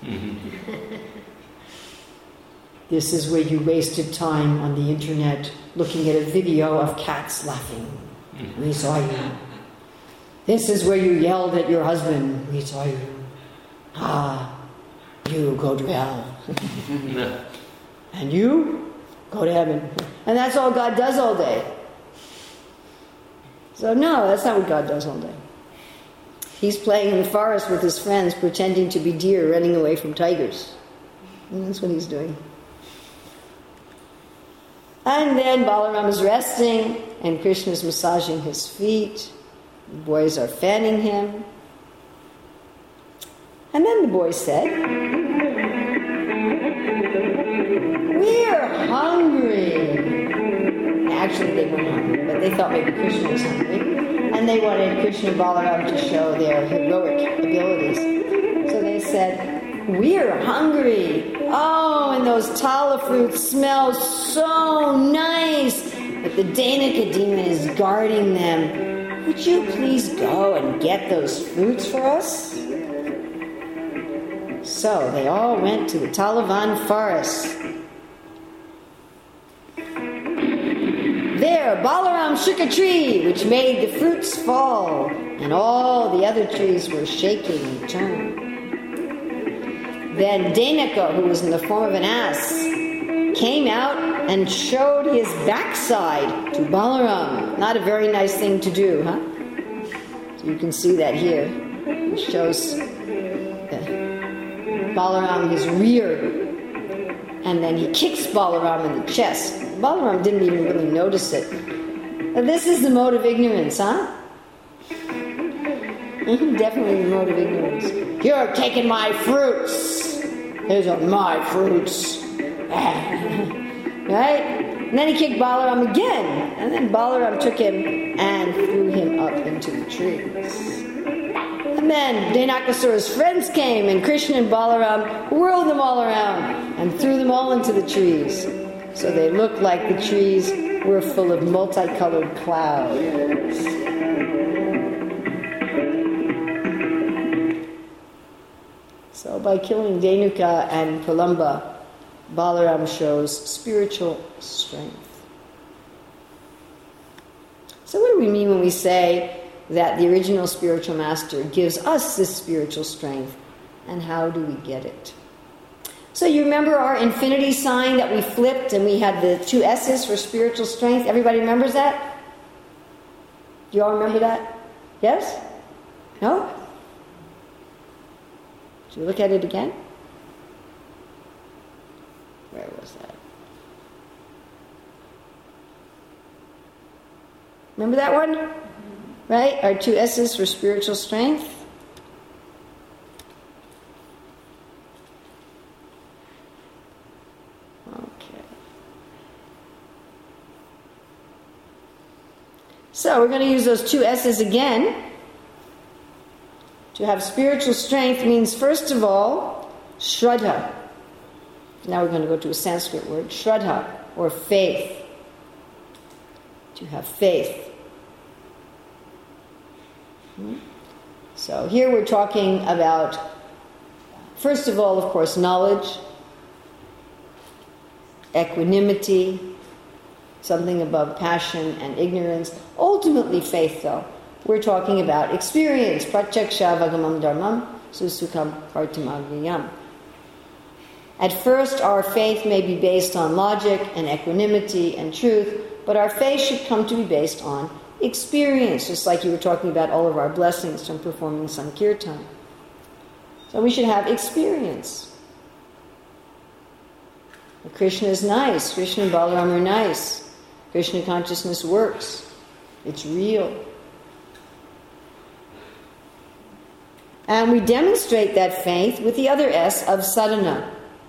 This is where you wasted time on the internet looking at a video of cats laughing. We saw you. This is where you yelled at your husband. We saw you. You go to hell. And you go to heaven. And that's all God does all day. So no, that's not what God does all day. He's playing in the forest with his friends, pretending to be deer running away from tigers. And that's what he's doing. And then Balaram is resting, and Krishna is massaging his feet. The boys are fanning him. And then the boys said, "We're hungry." Actually, they weren't hungry, but they thought maybe Krishna was hungry. And they wanted Krishna and Balaram to show their heroic abilities. So they said, "We're hungry. Oh, and those tala fruits smell so nice, but the Dainaka demon is guarding them. Would you please go and get those fruits for us?" So they all went to the Talavan forest. There, Balaram shook a tree, which made the fruits fall, and all the other trees were shaking in turn. Then Dainaka, who was in the form of an ass, came out and showed his backside to Balaram. Not a very nice thing to do, huh? So you can see that here. It shows Balaram his rear, and then he kicks Balaram in the chest. Balaram didn't even really notice it. Now, this is the mode of ignorance, huh? Definitely the mode of ignorance. You're taking my fruits. Those are my fruits. Right? And then he kicked Balaram again. And then Balaram took him and threw him up into the trees. And then Dainakasura's friends came, and Krishna and Balaram whirled them all around and threw them all into the trees. So they looked like the trees were full of multicolored clouds. So by killing Denuka and Pralamba, Balaram shows spiritual strength. So what do we mean when we say that the original spiritual master gives us this spiritual strength, and how do we get it? So you remember our infinity sign that we flipped and we had the two S's for spiritual strength? Everybody remembers that? Do you all remember that? Yes? No? Should we look at it again? Where was that? Remember that one? Right? Our two S's for spiritual strength. Okay. So we're going to use those two S's again. To have spiritual strength means, first of all, Shraddha. Now we're going to go to a Sanskrit word, Shraddha, or faith. To have faith. So here we're talking about, first of all, of course, knowledge, equanimity, something above passion and ignorance. Ultimately faith, though. We're talking about experience. Pratyaksha vagamam dharmam susukham partamagiyam. At first, our faith may be based on logic and equanimity and truth, but our faith should come to be based on experience, just like you were talking about all of our blessings from performing Sankirtan. So we should have experience. Krishna is nice. Krishna and Balaram are nice. Krishna consciousness works. It's real. And we demonstrate that faith with the other S of sadhana,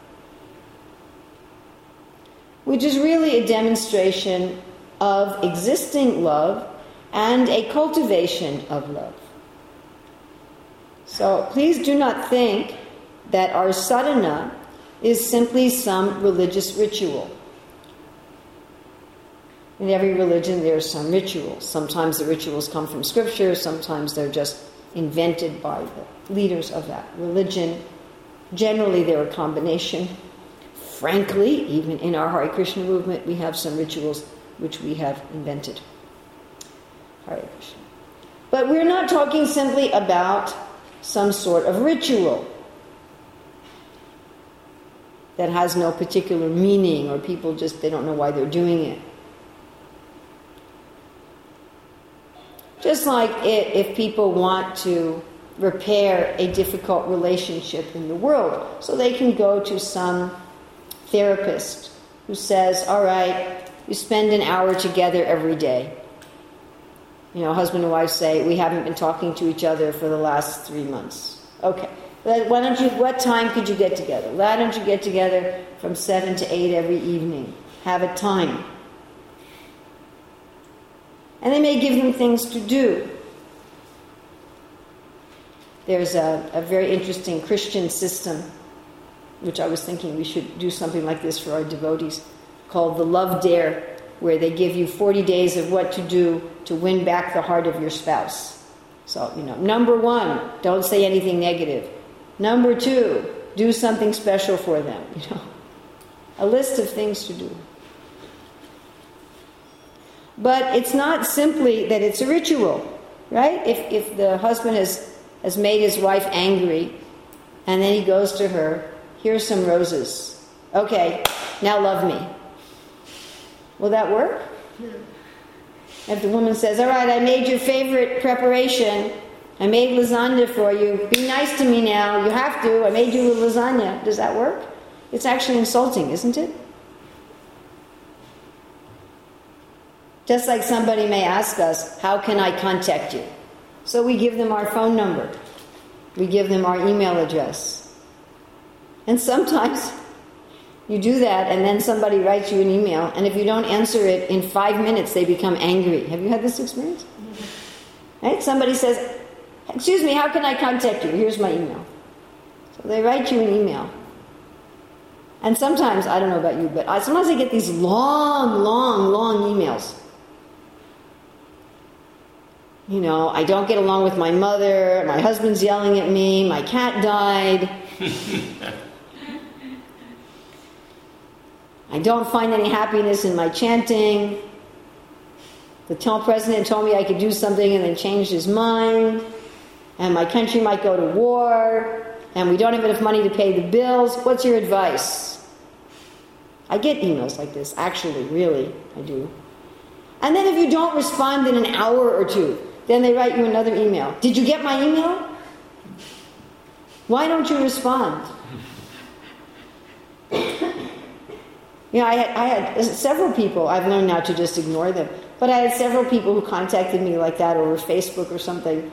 which is really a demonstration of existing love and a cultivation of love. So please do not think that our sadhana is simply some religious ritual. In every religion there's some rituals. Sometimes the rituals come from scripture, sometimes they're just invented by the leaders of that religion. Generally they're a combination. Frankly, even in our Hare Krishna movement, we have some rituals which we have invented. Hare Krishna. But we're not talking simply about some sort of ritual that has no particular meaning, or people just, they don't know why they're doing it. Just like if people want to repair a difficult relationship in the world, so they can go to some therapist who says, all right, you spend an hour together every day. You know, husband and wife say, we haven't been talking to each other for the last 3 months. Okay, what time could you get together? Why don't you get together from 7 to 8 every evening? Have a time. And they may give them things to do. There's a very interesting Christian system, which I was thinking we should do something like this for our devotees, called the Love Dare, where they give you 40 days of what to do to win back the heart of your spouse. So, number 1, don't say anything negative. Number 2, do something special for them. A list of things to do. But it's not simply that it's a ritual, right? If the husband has made his wife angry, and then he goes to her, here's some roses. Okay, now love me. Will that work? No. If the woman says, all right, I made your favorite preparation. I made lasagna for you. Be nice to me now. You have to. I made you a lasagna. Does that work? It's actually insulting, isn't it? Just like somebody may ask us, how can I contact you? So we give them our phone number. We give them our email address. And sometimes you do that, and then somebody writes you an email, and if you don't answer it in 5 minutes, they become angry. Have you had this experience? Mm-hmm. Right? Somebody says, excuse me, how can I contact you? Here's my email. So they write you an email. And sometimes, I don't know about you, but sometimes I get these long emails. I don't get along with my mother, my husband's yelling at me, my cat died. I don't find any happiness in my chanting. The president told me I could do something and then changed his mind. And my country might go to war. And we don't have enough money to pay the bills. What's your advice? I get emails like this. Actually, really, I do. And then if you don't respond in an hour or 2, then they write you another email. Did you get my email? Why don't you respond? I had several people, I've learned now to just ignore them, but I had several people who contacted me like that over Facebook or something,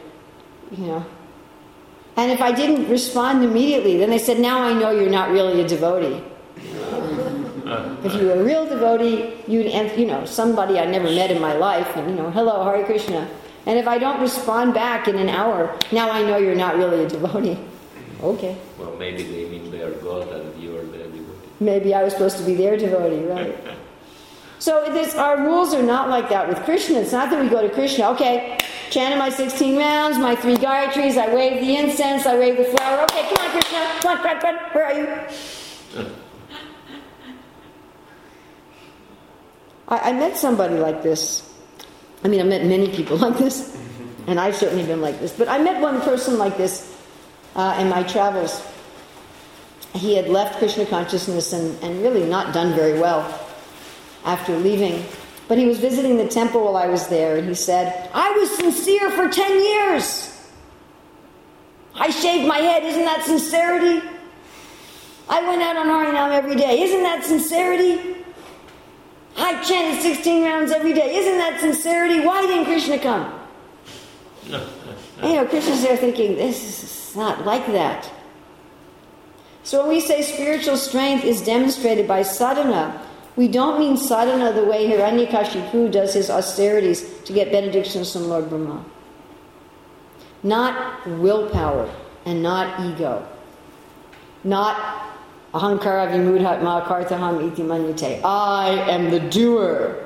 And if I didn't respond immediately, then they said, now I know you're not really a devotee. If you were a real devotee, you'd, somebody I never met in my life, and, hello, Hare Krishna. And if I don't respond back in an hour, now I know you're not really a devotee. Okay. Well, maybe they mean they are God and you are their devotee. Maybe I was supposed to be their devotee, right? So our rules are not like that with Krishna. It's not that we go to Krishna, okay, chanted my 16 rounds, my 3 Gayatris, I wave the incense, I wave the flower, okay, come on Krishna, come on, where are you? I met somebody like this. I mean, I met many people like this, and I've certainly been like this. But I met one person like this in my travels. He had left Krishna consciousness and really not done very well after leaving. But he was visiting the temple while I was there, and he said, I was sincere for 10 years. I shaved my head. Isn't that sincerity? I went out on Harinam every day. Isn't that sincerity? I chanted 16 rounds every day. Isn't that sincerity? Why didn't Krishna come? And, Krishna's there thinking, this is not like that. So when we say spiritual strength is demonstrated by sadhana, we don't mean sadhana the way Hiranyakashipu does his austerities to get benedictions from Lord Brahma. Not willpower and not ego. Not ahankara vimudhatma kartaham iti manyate. I am the doer.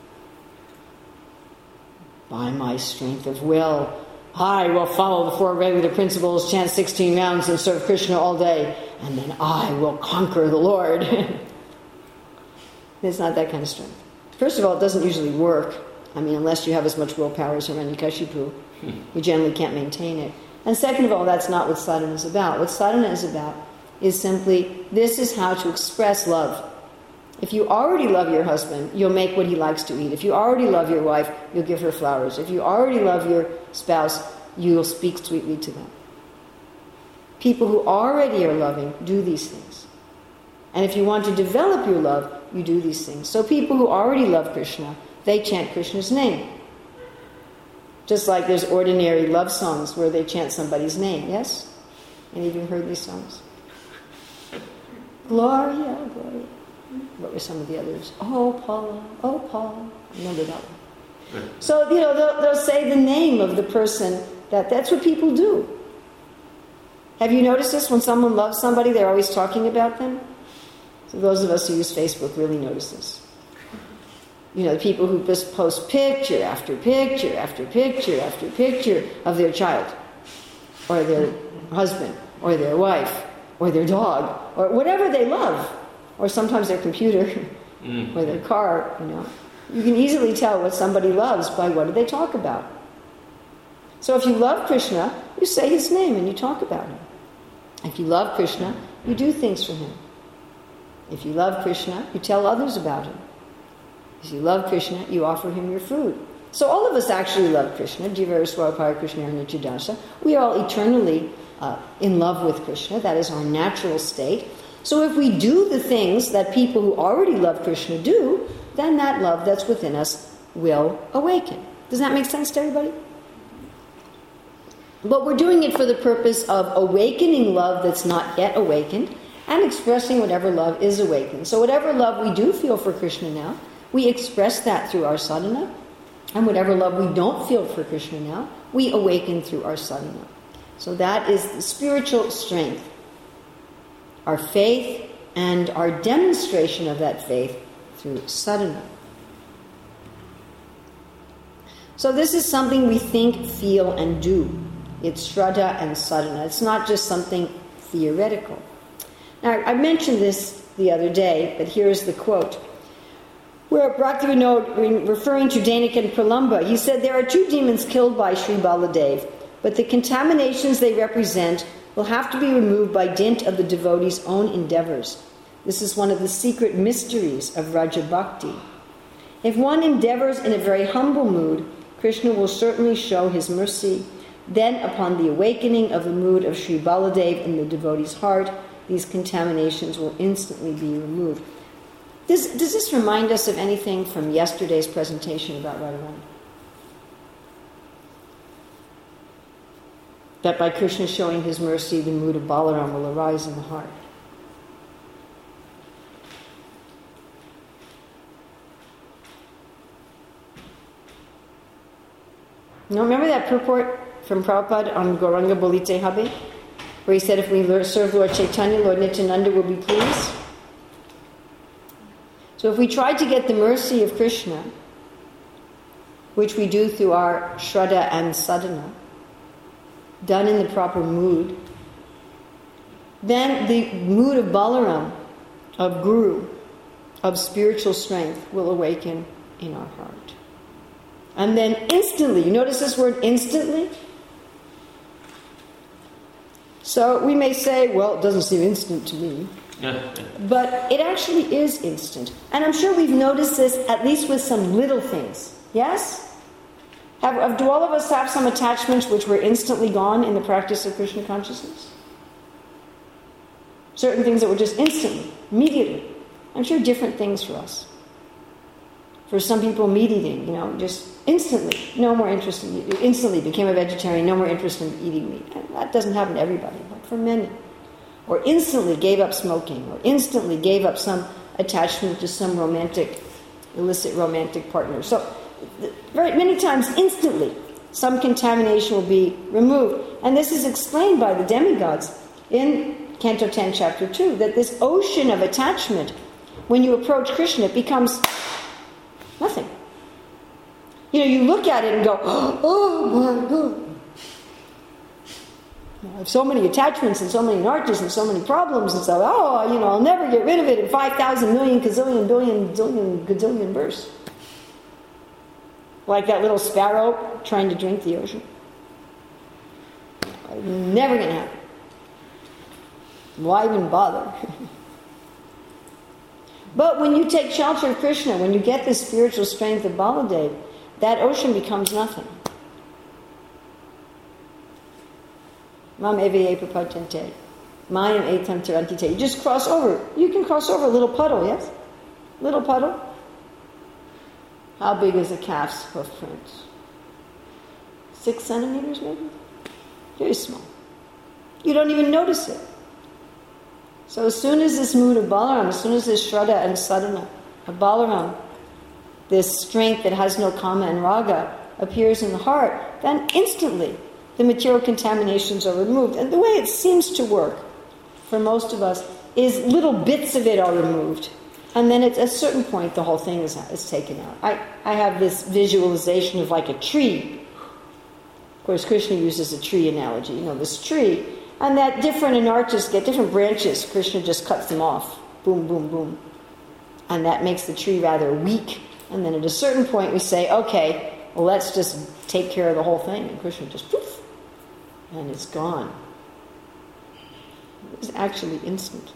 By my strength of will, I will follow the 4 regular principles, chant 16 rounds, and serve Krishna all day, and then I will conquer the Lord. It's not that kind of strength. First of all, it doesn't usually work. I mean, unless you have as much willpower as Hiranyakashipu, you generally can't maintain it. And second of all, that's not what sadhana is about. What sadhana is about is simply, this is how to express love. If you already love your husband, you'll make what he likes to eat. If you already love your wife, you'll give her flowers. If you already love your spouse, you'll speak sweetly to them. People who already are loving do these things. And if you want to develop your love, you do these things. So people who already love Krishna, they chant Krishna's name. Just like there's ordinary love songs where they chant somebody's name, yes? Any of you heard these songs? Gloria, Gloria. What were some of the others? Oh, Paula, oh, Paul. I remember that one. So, they'll say the name of the person. That's what people do. Have you noticed this? When someone loves somebody, they're always talking about them? So those of us who use Facebook really notice this. The people who just post picture after picture after picture after picture of their child, or their husband, or their wife, or their dog, or whatever they love, or sometimes their computer, or their car, You can easily tell what somebody loves by what do they talk about. So if you love Krishna, you say his name and you talk about him. If you love Krishna, you do things for him. If you love Krishna, you tell others about him. If you love Krishna, you offer him your food. So all of us actually love Krishna. Jivaraswarapara Krishna Nityadasa. We are all eternally in love with Krishna. That is our natural state. So if we do the things that people who already love Krishna do, then that love that's within us will awaken. Does that make sense to everybody? But we're doing it for the purpose of awakening love that's not yet awakened and expressing whatever love is awakened. So whatever love we do feel for Krishna now, we express that through our sadhana. And whatever love we don't feel for Krishna now, we awaken through our sadhana. So that is the spiritual strength. Our faith and our demonstration of that faith through sadhana. So this is something we think, feel, and do. It's shraddha and sadhana. It's not just something theoretical. Now, I mentioned this the other day, but here's the quote. Where Bhaktivinoda, referring to Danik and Pralamba, he said, there are 2 demons killed by Sri Baladev, but the contaminations they represent will have to be removed by dint of the devotee's own endeavors. This is one of the secret mysteries of Raja Bhakti. If one endeavors in a very humble mood, Krishna will certainly show his mercy. Then, upon the awakening of the mood of Sri Baladev in the devotee's heart, these contaminations will instantly be removed. Does this remind us of anything from yesterday's presentation about Radharani? That by Krishna showing his mercy, the mood of Balaram will arise in the heart. Now remember that purport from Prabhupada on Gauranga Bolite Habe, where he said if we serve Lord Chaitanya, Lord Nityananda will be pleased? So if we try to get the mercy of Krishna, which we do through our shraddha and sadhana, done in the proper mood, then the mood of Balaram, of Guru, of spiritual strength will awaken in our heart. And then instantly, you notice this word instantly? So we may say, well, it doesn't seem instant to me. But it actually is instant. And I'm sure we've noticed this at least with some little things. Yes? Do all of us have some attachments which were instantly gone in the practice of Krishna consciousness? Certain things that were just instantly, immediately. I'm sure different things for us. For some people, meat eating, just instantly, no more interest in meat. Instantly became a vegetarian, no more interest in eating meat. And that doesn't happen to everybody, but for many. Or instantly gave up smoking, or instantly gave up some attachment to some illicit romantic partner. So, very many times, instantly, some contamination will be removed. And this is explained by the demigods in Canto 10, Chapter 2, that this ocean of attachment, when you approach Krishna, it becomes nothing. You look at it and go, oh my God. I have so many attachments and so many narcissisms and so many problems, and so, I'll never get rid of it in 5,000 million, gazillion, billion, zillion, gazillion bursts. Like that little sparrow trying to drink the ocean. Never going to happen. Why even bother? But when you take shelter of Krishna, when you get the spiritual strength of Baladev, that ocean becomes nothing. Mam evaye prapatente. Mayam etam tarantite. You just cross over. You can cross over a little puddle, yes? Little puddle. How big is a calf's hoof print? 6 centimeters maybe? Very small. You don't even notice it. So as soon as this mood of Balaram, as soon as this Shraddha and Sadhana of Balaram, this strength that has no kama and raga, appears in the heart, then instantly the material contaminations are removed. And the way it seems to work for most of us is little bits of it are removed. And then at a certain point, the whole thing is taken out. I have this visualization of like a tree. Of course, Krishna uses a tree analogy. This tree. And that different anarchas get different branches. Krishna just cuts them off. Boom, boom, boom. And that makes the tree rather weak. And then at a certain point we say, okay, well, let's just take care of the whole thing. And Krishna just poof. And it's gone. It's actually instant.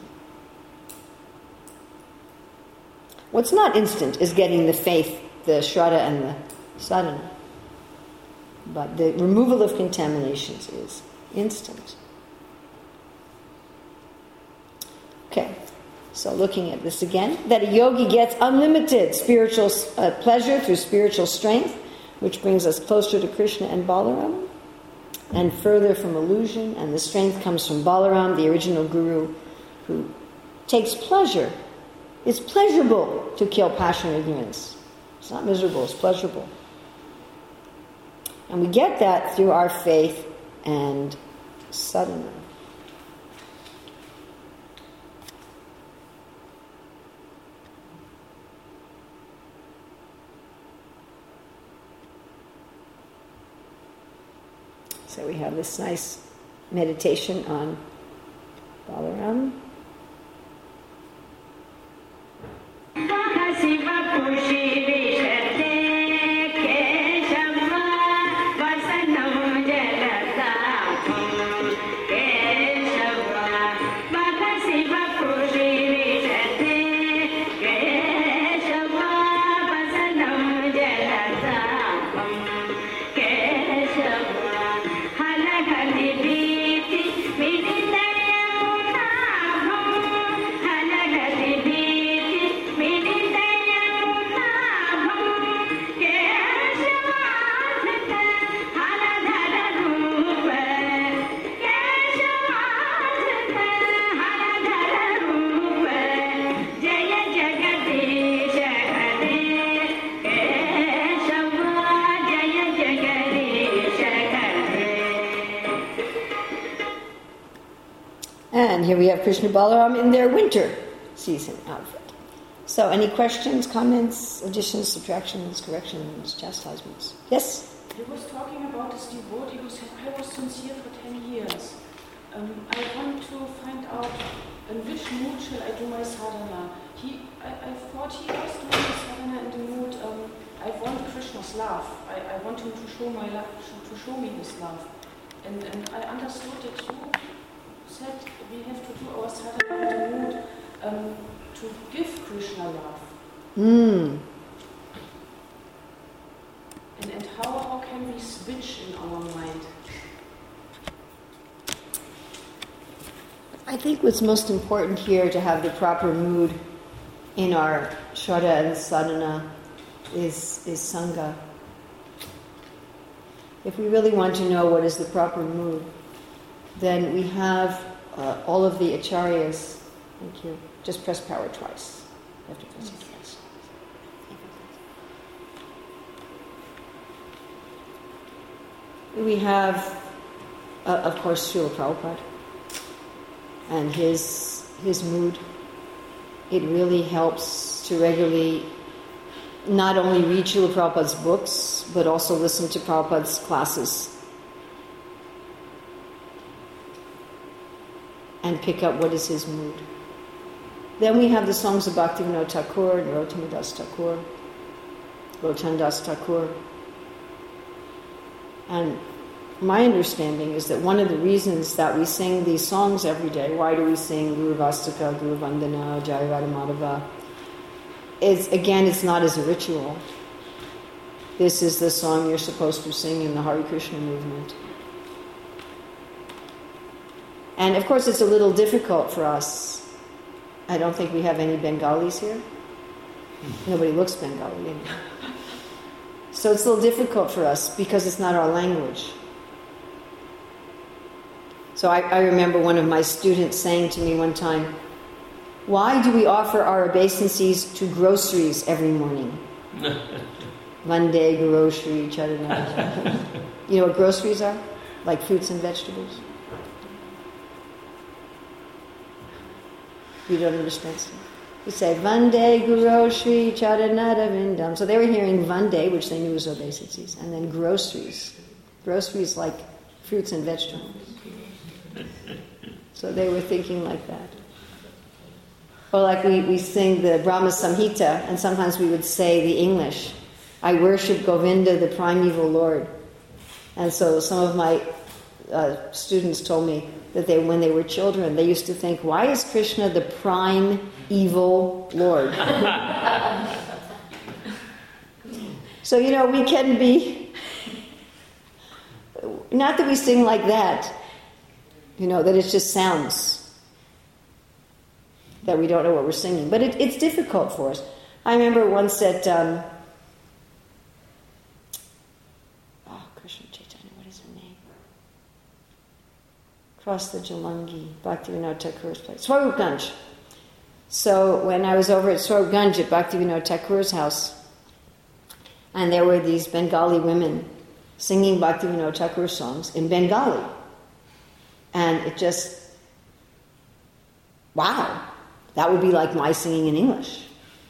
What's not instant is getting the faith, the Shraddha and the Sadhana. But the removal of contaminations is instant. Okay, so looking at this again, that a yogi gets unlimited spiritual pleasure through spiritual strength, which brings us closer to Krishna and Balaram, and further from illusion, and the strength comes from Balaram, the original guru, who takes pleasure. It's pleasurable to kill passion and ignorance. It's not miserable, it's pleasurable. And we get that through our faith and sadhana. So we have this nice meditation on Balaram. And here we have Krishna Balaram in their winter season outfit. So any questions, comments, additions, subtractions, corrections, chastisements? Yes? He was talking about this devotee who said, I was sincere for 10 years. I want to find out in which mood shall I do my sadhana. I thought he was doing the sadhana in the mood, I want Krishna's love. I want him to show my love, to show me his love. And I understood that you said we have to do our sadhana in the mood to give Krishna love. And how can we switch in our mind? I think what's most important here to have the proper mood in our Shraddha and Sadhana is Sangha. If we really want to know what is the proper mood, then we have all of the acharyas. Thank you. Just press power twice. You have to press it twice. We have, of course, Srila Prabhupada and his mood. It really helps to regularly not only read Srila Prabhupada's books, but also listen to Prabhupada's classes and pick up what is his mood. Then we have the songs of Bhaktivinoda Thakur, Narottama Das Thakur, Lotan Das Thakur. And my understanding is that one of the reasons that we sing these songs every day, why do we sing Guru Vastaka, Guru Vandana, Jaya Radha Madhava, is, again, it's not as a ritual. This is the song you're supposed to sing in the Hare Krishna movement. And of course it's a little difficult for us. I don't think we have any Bengalis here. Nobody looks Bengali anymore. So it's a little difficult for us because it's not our language. So I remember one of my students saying to me one time, why do we offer our obeisances to groceries every morning? Vande, grocery, charanam. You know what groceries are? Like fruits and vegetables. You don't understand. You say, Vande, grocery, charanada vindam. So they were hearing Vande, which they knew was obeisances, and then groceries. Groceries like fruits and vegetables. So they were thinking like that. Or like we sing the Brahma Samhita, and sometimes we would say the English, I worship Govinda, the primeval Lord. And so some of my students told me that when they were children, they used to think, why is Krishna the prime evil Lord? So, we can be, not that we sing like that, that it just sounds that we don't know what we're singing. But it's difficult for us. I remember once at, Krishna Chaitanya, what is her name? Across the Jalangi, Bhaktivinoda Thakur's place. Swarupganj. So when I was over at Swarupganj at Bhaktivinoda Thakur's house, and there were these Bengali women singing Bhaktivinoda Thakur songs in Bengali. And it just, wow, that would be like my singing in English.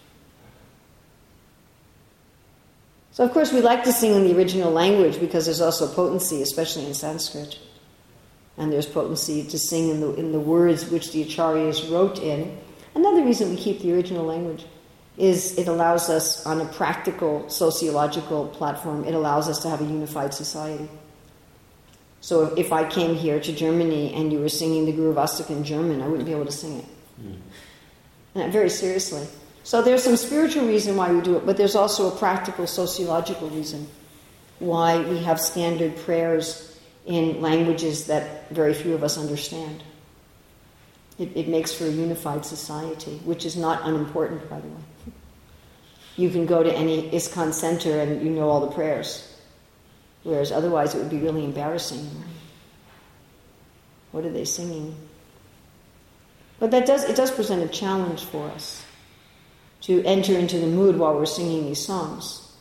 So of course we like to sing in the original language because there's also potency, especially in Sanskrit. And there's potency to sing in the words which the acharyas wrote in. Another reason we keep the original language is it allows us, on a practical, sociological platform, it allows us to have a unified society. So if I came here to Germany and you were singing the Guru Vastaka in German, I wouldn't be able to sing it. And very seriously. So there's some spiritual reason why we do it, but there's also a practical, sociological reason why we have standard prayers in languages that very few of us understand. It makes for a unified society, which is not unimportant, by the way. You can go to any ISKCON center and you know all the prayers. Whereas otherwise it would be really embarrassing. What are they singing? But it does present a challenge for us to enter into the mood while we're singing these songs.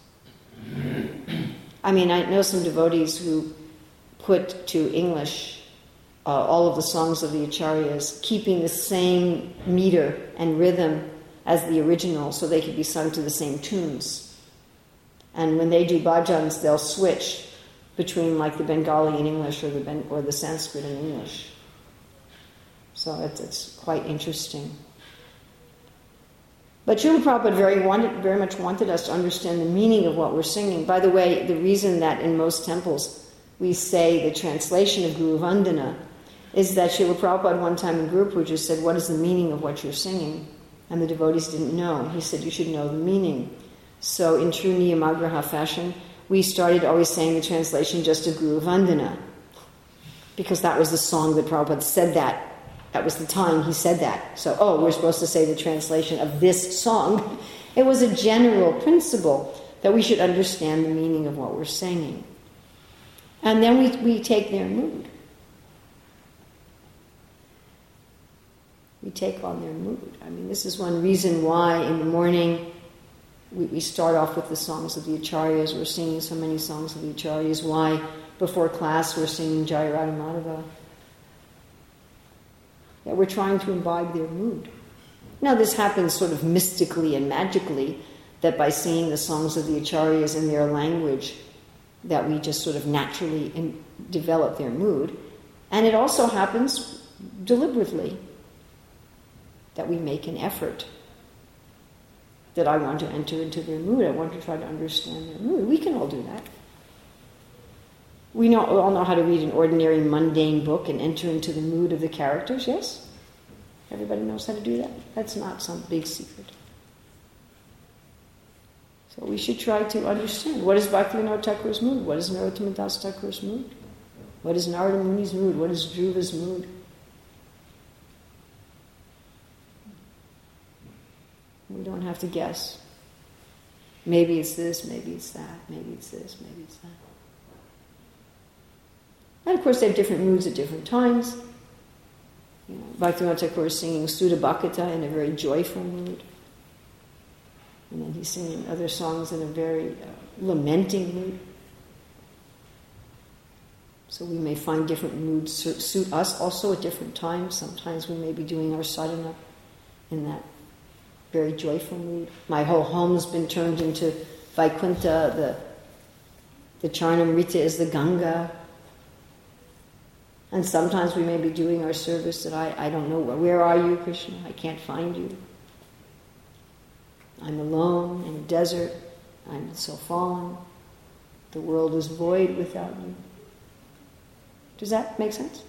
I mean, I know some devotees who put to English all of the songs of the acharyas, keeping the same meter and rhythm as the original so they could be sung to the same tunes. And when they do bhajans, they'll switch between like the Bengali in English or the Sanskrit in English. So it's quite interesting. But Srila Prabhupada very much wanted us to understand the meaning of what we're singing. By the way, the reason that in most temples we say the translation of Guru Vandana is that Srila Prabhupada one time in Guru Puja said, what is the meaning of what you're singing? And the devotees didn't know. He said, you should know the meaning. So in true Niyamagraha fashion, we started always saying the translation just of Guru Vandana, because that was the song that Prabhupada said that. That was the time he said that. So, we're supposed to say the translation of this song. It was a general principle that we should understand the meaning of what we're singing. And then we take their mood. We take on their mood. I mean, this is one reason why in the morning we start off with the songs of the Acharyas. We're singing so many songs of the Acharyas. Why before class we're singing Jaya Radha Madhava. That we're trying to imbibe their mood. Now this happens sort of mystically and magically, that by singing the songs of the Acharyas in their language, that we just sort of naturally develop their mood. And it also happens deliberately, that we make an effort, that I want to enter into their mood, I want to try to understand their mood. We can all do that. We all know how to read an ordinary, mundane book and enter into the mood of the characters, yes? Everybody knows how to do that? That's not some big secret. So we should try to understand, what is Bhaktivinoda Thakur's mood? What is Narottama Das Thakur's mood? What is Narada Muni's mood? What is Dhruva's mood? We don't have to guess. Maybe it's this, maybe it's that, maybe it's this, maybe it's that. And of course they have different moods at different times. You know, Bhaktivinoda Thakur is singing Sudha Bhakata in a very joyful mood. And then he's singing other songs in a very lamenting mood. So we may find different moods suit us also at different times. Sometimes we may be doing our sadhana in that very joyful mood. My whole home has been turned into Vaikuntha. The Charnamrita is the Ganga. And sometimes we may be doing our service that I don't know, where are you, Krishna? I can't find you. I'm alone in a desert. I'm so fallen. The world is void without you. Does that make sense?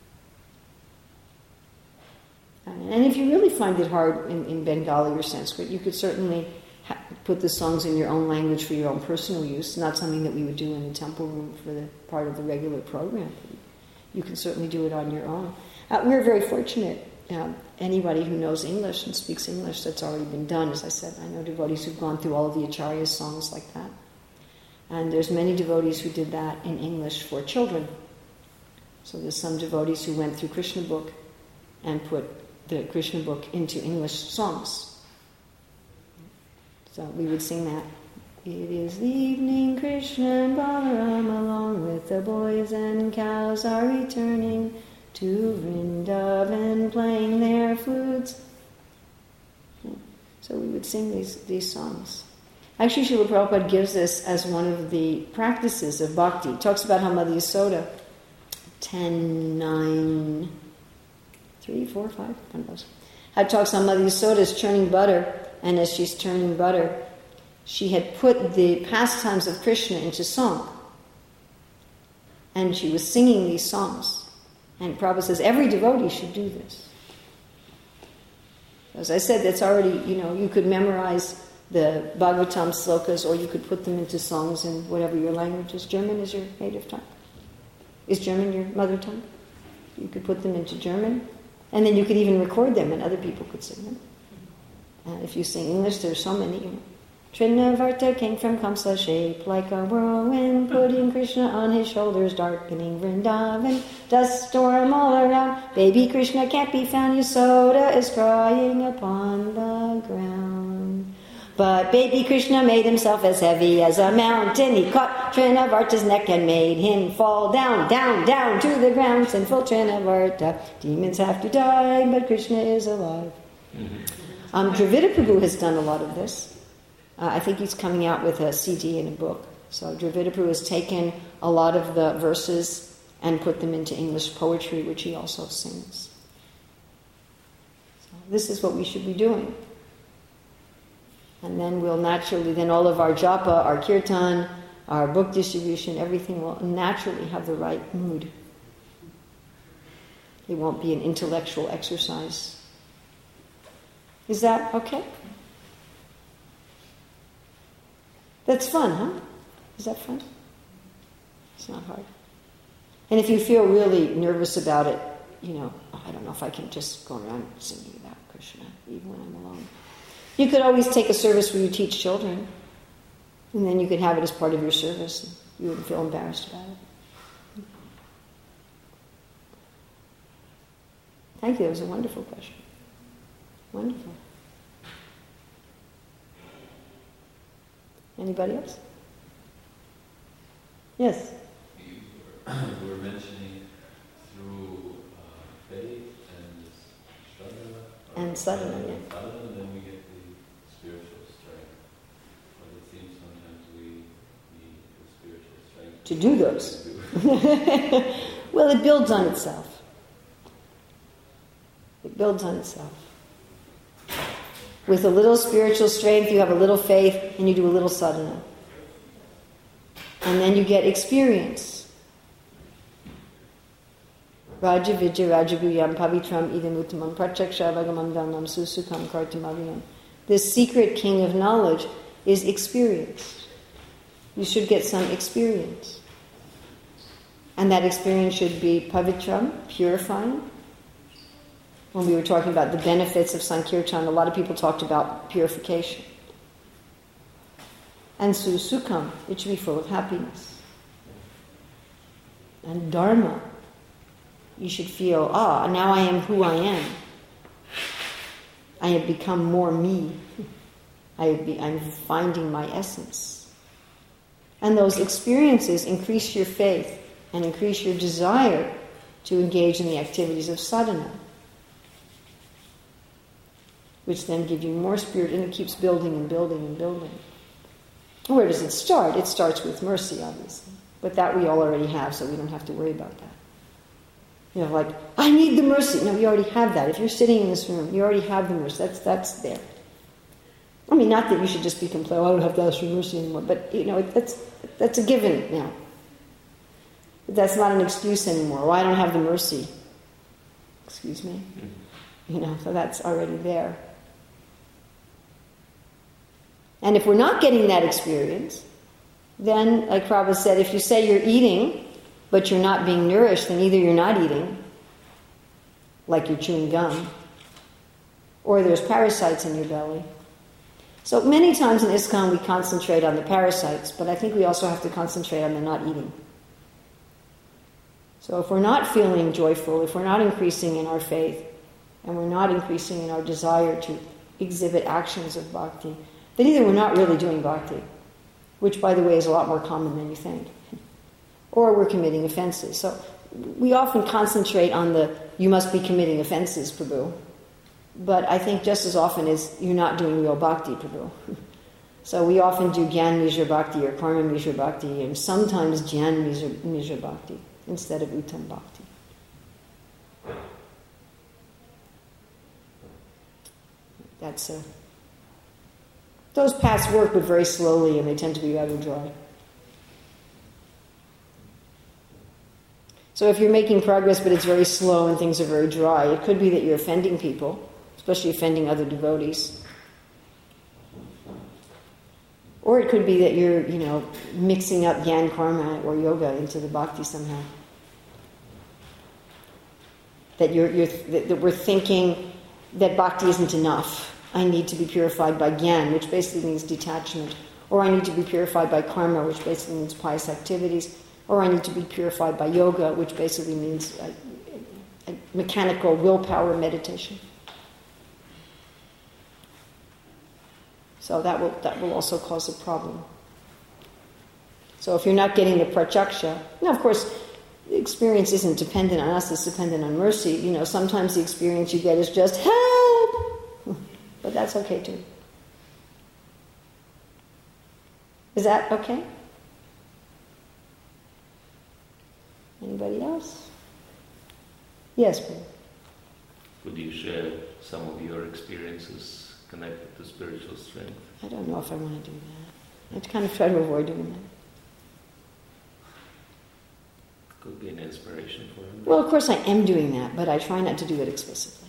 And if you really find it hard in Bengali or Sanskrit, you could certainly put the songs in your own language for your own personal use. Not something that we would do in the temple room for the part of the regular program. You can certainly do it on your own. We're very fortunate. Anybody who knows English and speaks English, that's already been done. As I said, I know devotees who've gone through all of the Acharya's songs like that. And there's many devotees who did that in English for children. So there's some devotees who went through Krishna book and put the Krishna book into English songs. So we would sing that. It is the evening, Krishna and Balaram along with the boys and cows are returning to Vrindavan playing their flutes. So we would sing these songs. Actually, Srila Prabhupada gives this as one of the practices of bhakti. He talks about how Mother Yasoda, 10, 9, 3, 4, 5, one of those. How talks on Mother Yasoda is churning butter, and as she's turning butter, she had put the pastimes of Krishna into song. And she was singing these songs. And Prabhupada says, every devotee should do this. As I said, that's already, you could memorize the Bhagavatam slokas, or you could put them into songs in whatever your language is. German is your native tongue? Is German your mother tongue? You could put them into German. And then you could even record them and other people could sing them. If you sing English, there's so many. Trinavarta came from Kamsa, shaped like a whirlwind, putting Krishna on his shoulders, darkening Vrindavan. Dust storm all around, baby Krishna can't be found, Yasoda is crying upon the ground. But baby Krishna made himself as heavy as a mountain. He caught Trinavarta's neck and made him fall down, down, down to the ground. Sinful Trinavarta, demons have to die, but Krishna is alive. Dravida Prabhu has done a lot of this. I think he's coming out with a CD and a book. So Dravida Prabhu has taken a lot of the verses and put them into English poetry, which he also sings. This is what we should be doing. And then we'll naturally, then all of our japa, our kirtan, our book distribution, everything will naturally have the right mood. It won't be an intellectual exercise. Is that okay? That's fun, huh? Is that fun? It's not hard. And if you feel really nervous about it, I don't know if I can just go around singing about Krishna, even when I'm alone. You could always take a service where you teach children, and then you could have it as part of your service, and you wouldn't feel embarrassed about it. Thank you, that was a wonderful question. Wonderful. Anybody else? Yes? You were mentioning through faith and sadhana. And sadhana, yeah. Sadhana, then we get the spiritual strength. But it seems sometimes we need the spiritual strength To do those. Well, it builds on itself. It builds on itself. With a little spiritual strength, you have a little faith, and you do a little sadhana. And then you get experience. Raja Vijay Rajaguyam Pavitram Idam Uttamam Prachaksha Vagamam Dhanam Susukam Kartamaviyam. This secret king of knowledge is experience. You should get some experience. And that experience should be pavitram, purifying. When we were talking about the benefits of Sankirtan, a lot of people talked about purification. And susukam, it should be full of happiness. And dharma, you should feel, now I am who I am. I have become more me. I'm finding my essence. And those experiences increase your faith and increase your desire to engage in the activities of sadhana, which then give you more spirit, and it keeps building and building and building. Where does it start? It starts with mercy, obviously. But that we all already have, so we don't have to worry about that. Like, I need the mercy. No, you already have that. If you're sitting in this room, you already have the mercy. That's there. I mean, not that you should just be complaining, I don't have to ask for mercy anymore, but, that's a given now. But that's not an excuse anymore. I don't have the mercy. Excuse me? So that's already there. And if we're not getting that experience, then, like Prabhupada said, if you say you're eating, but you're not being nourished, then either you're not eating, like you're chewing gum, or there's parasites in your belly. So many times in ISKCON we concentrate on the parasites, but I think we also have to concentrate on the not eating. So if we're not feeling joyful, if we're not increasing in our faith, and we're not increasing in our desire to exhibit actions of bhakti, then either we're not really doing bhakti, which, by the way, is a lot more common than you think, or we're committing offenses. So we often concentrate on the, you must be committing offenses, Prabhu. But I think just as often as you're not doing real bhakti, Prabhu. So we often do Gyan Mishra Bhakti or Karma Mishra Bhakti, and sometimes Gyan Mishra Bhakti instead of Uttam Bhakti. Those paths work, but very slowly, and they tend to be rather dry. So if you're making progress, but it's very slow and things are very dry, it could be that you're offending people, especially offending other devotees. Or it could be that you're, mixing up Gyan Karma or yoga into the bhakti somehow. That that we're thinking that bhakti isn't enough. I need to be purified by Gyan, which basically means detachment. Or I need to be purified by karma, which basically means pious activities. Or I need to be purified by yoga, which basically means a mechanical willpower meditation. So that will also cause a problem. So if you're not getting the prachaksha, now of course, the experience isn't dependent on us, it's dependent on mercy. Sometimes the experience you get is just help! But that's okay too. Is that okay? Anybody else? Yes, please. Could you share some of your experiences connected to spiritual strength? I don't know if I want to do that. I kind of try to avoid doing that. Could be an inspiration for him. Well, of course I am doing that, but I try not to do it explicitly.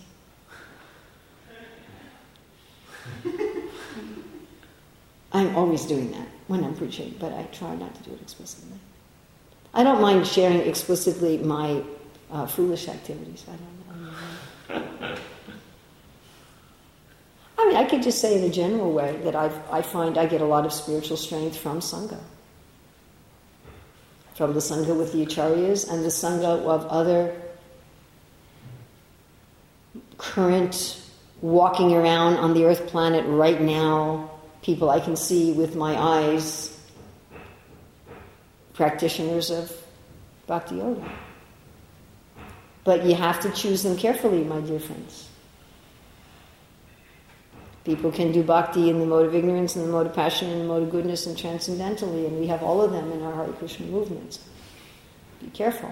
I'm always doing that when I'm preaching, but I try not to do it explicitly. I don't mind sharing explicitly my foolish activities. I mean, I could just say in a general way that I find I get a lot of spiritual strength from Sangha. From the Sangha with the Acharyas and the Sangha of other current walking around on the earth planet right now, people I can see with my eyes, practitioners of Bhakti Yoga. But you have to choose them carefully, my dear friends. People can do bhakti in the mode of ignorance, in the mode of passion, in the mode of goodness, and transcendentally, and we have all of them in our Hare Krishna movements. Be careful.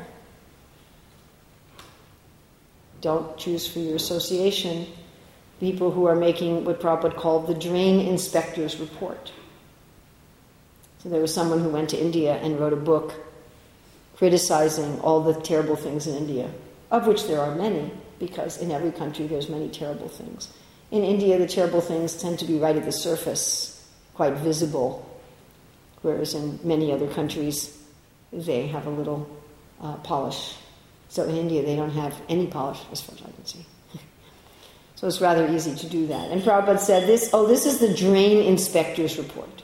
Don't choose for your association people who are making what Prabhupada called the drain inspector's report. So there was someone who went to India and wrote a book criticizing all the terrible things in India, of which there are many, because in every country there's many terrible things. In India, the terrible things tend to be right at the surface, quite visible, whereas in many other countries, they have a little polish. So in India, they don't have any polish, as far as I can see. So it's rather easy to do that. And Prabhupada said, this is the drain inspector's report.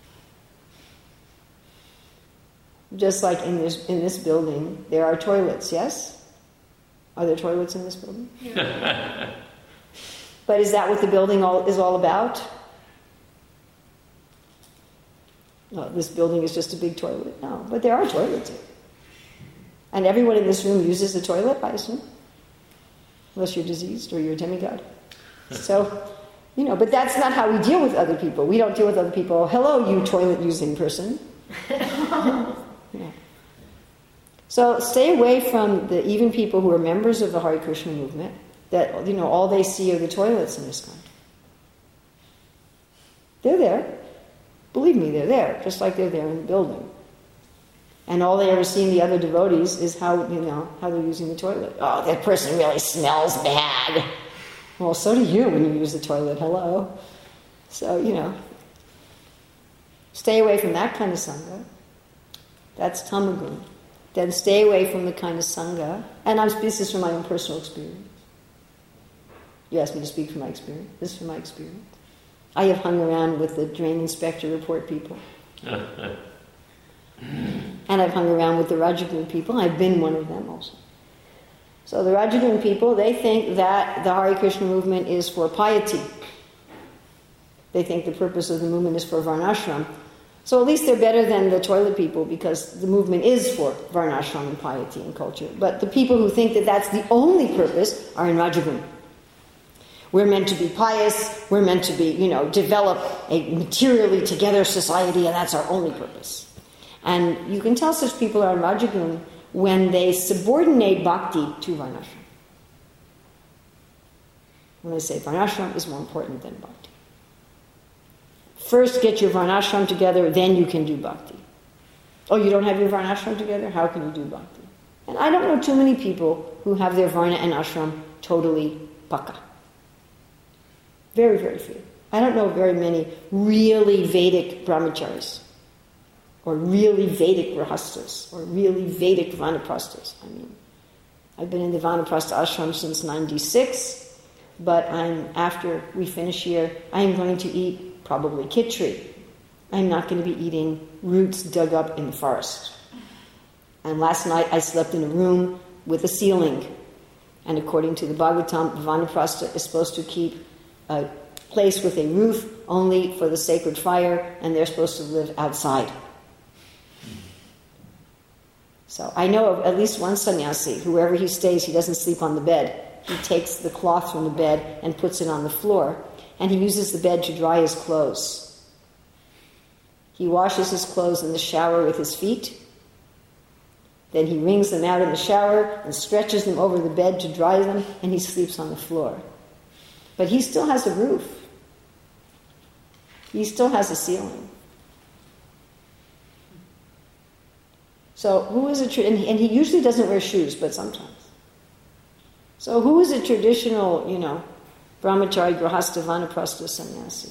Just like in this building, there are toilets, yes? Are there toilets in this building? Yeah. But is that what the building is all about? No, this building is just a big toilet. No, but there are toilets here. And everyone in this room uses the toilet, I assume? Unless you're diseased or you're a demigod. So, but that's not how we deal with other people. We don't deal with other people, hello, you toilet-using person. Yeah. So stay away from the even people who are members of the Hare Krishna movement, that, all they see are the toilets in ISKCON. They're there. Believe me, they're there, just like they're there in the building. And all they ever see in the other devotees is how they're using the toilet. Oh, that person really smells bad. Well, so do you when you use the toilet, hello. So, stay away from that kind of Sangha. That's Tamagun. Then stay away from the kind of Sangha, and this is from my own personal experience. You asked me to speak from my experience. This is from my experience. I have hung around with the drain inspector report people. And I've hung around with the Rajagun people. I've been one of them also. So the Rajagun people, they think that the Hare Krishna movement is for piety. They think the purpose of the movement is for Varnashram. So at least they're better than the toilet people, because the movement is for Varnashram and piety and culture. But the people who think that that's the only purpose are in Rajagun. We're meant to be pious, we're meant to be, develop a materially together society, and that's our only purpose. And you can tell such people are in Rajagun when they subordinate bhakti to Varnashram. When they say Varnashram is more important than bhakti. First get your Varnashram together, then you can do bhakti. Oh, you don't have your Varnashram together? How can you do bhakti? And I don't know too many people who have their Varna and Ashram totally pakka. Very, very few. I don't know very many really Vedic brahmacharis, or really Vedic grahastas, or really Vedic vanaprasthas. I've been in the vanaprastha ashram since 96, but after we finish here, I'm going to eat probably khichdi. I'm not going to be eating roots dug up in the forest. And last night I slept in a room with a ceiling. And according to the Bhagavatam, vanaprastha is supposed to keep a place with a roof only for the sacred fire, and they're supposed to live outside. So I know of at least one sannyasi, wherever he stays, he doesn't sleep on the bed. He takes the cloth from the bed and puts it on the floor, and he uses the bed to dry his clothes. He washes his clothes in the shower with his feet. Then he wrings them out in the shower and stretches them over the bed to dry them, and he sleeps on the floor. But he still has a roof. He still has a ceiling. So who is and he usually doesn't wear shoes, but sometimes. So who is a traditional, brahmachari, grahastha, vanaprastha, sannyasi?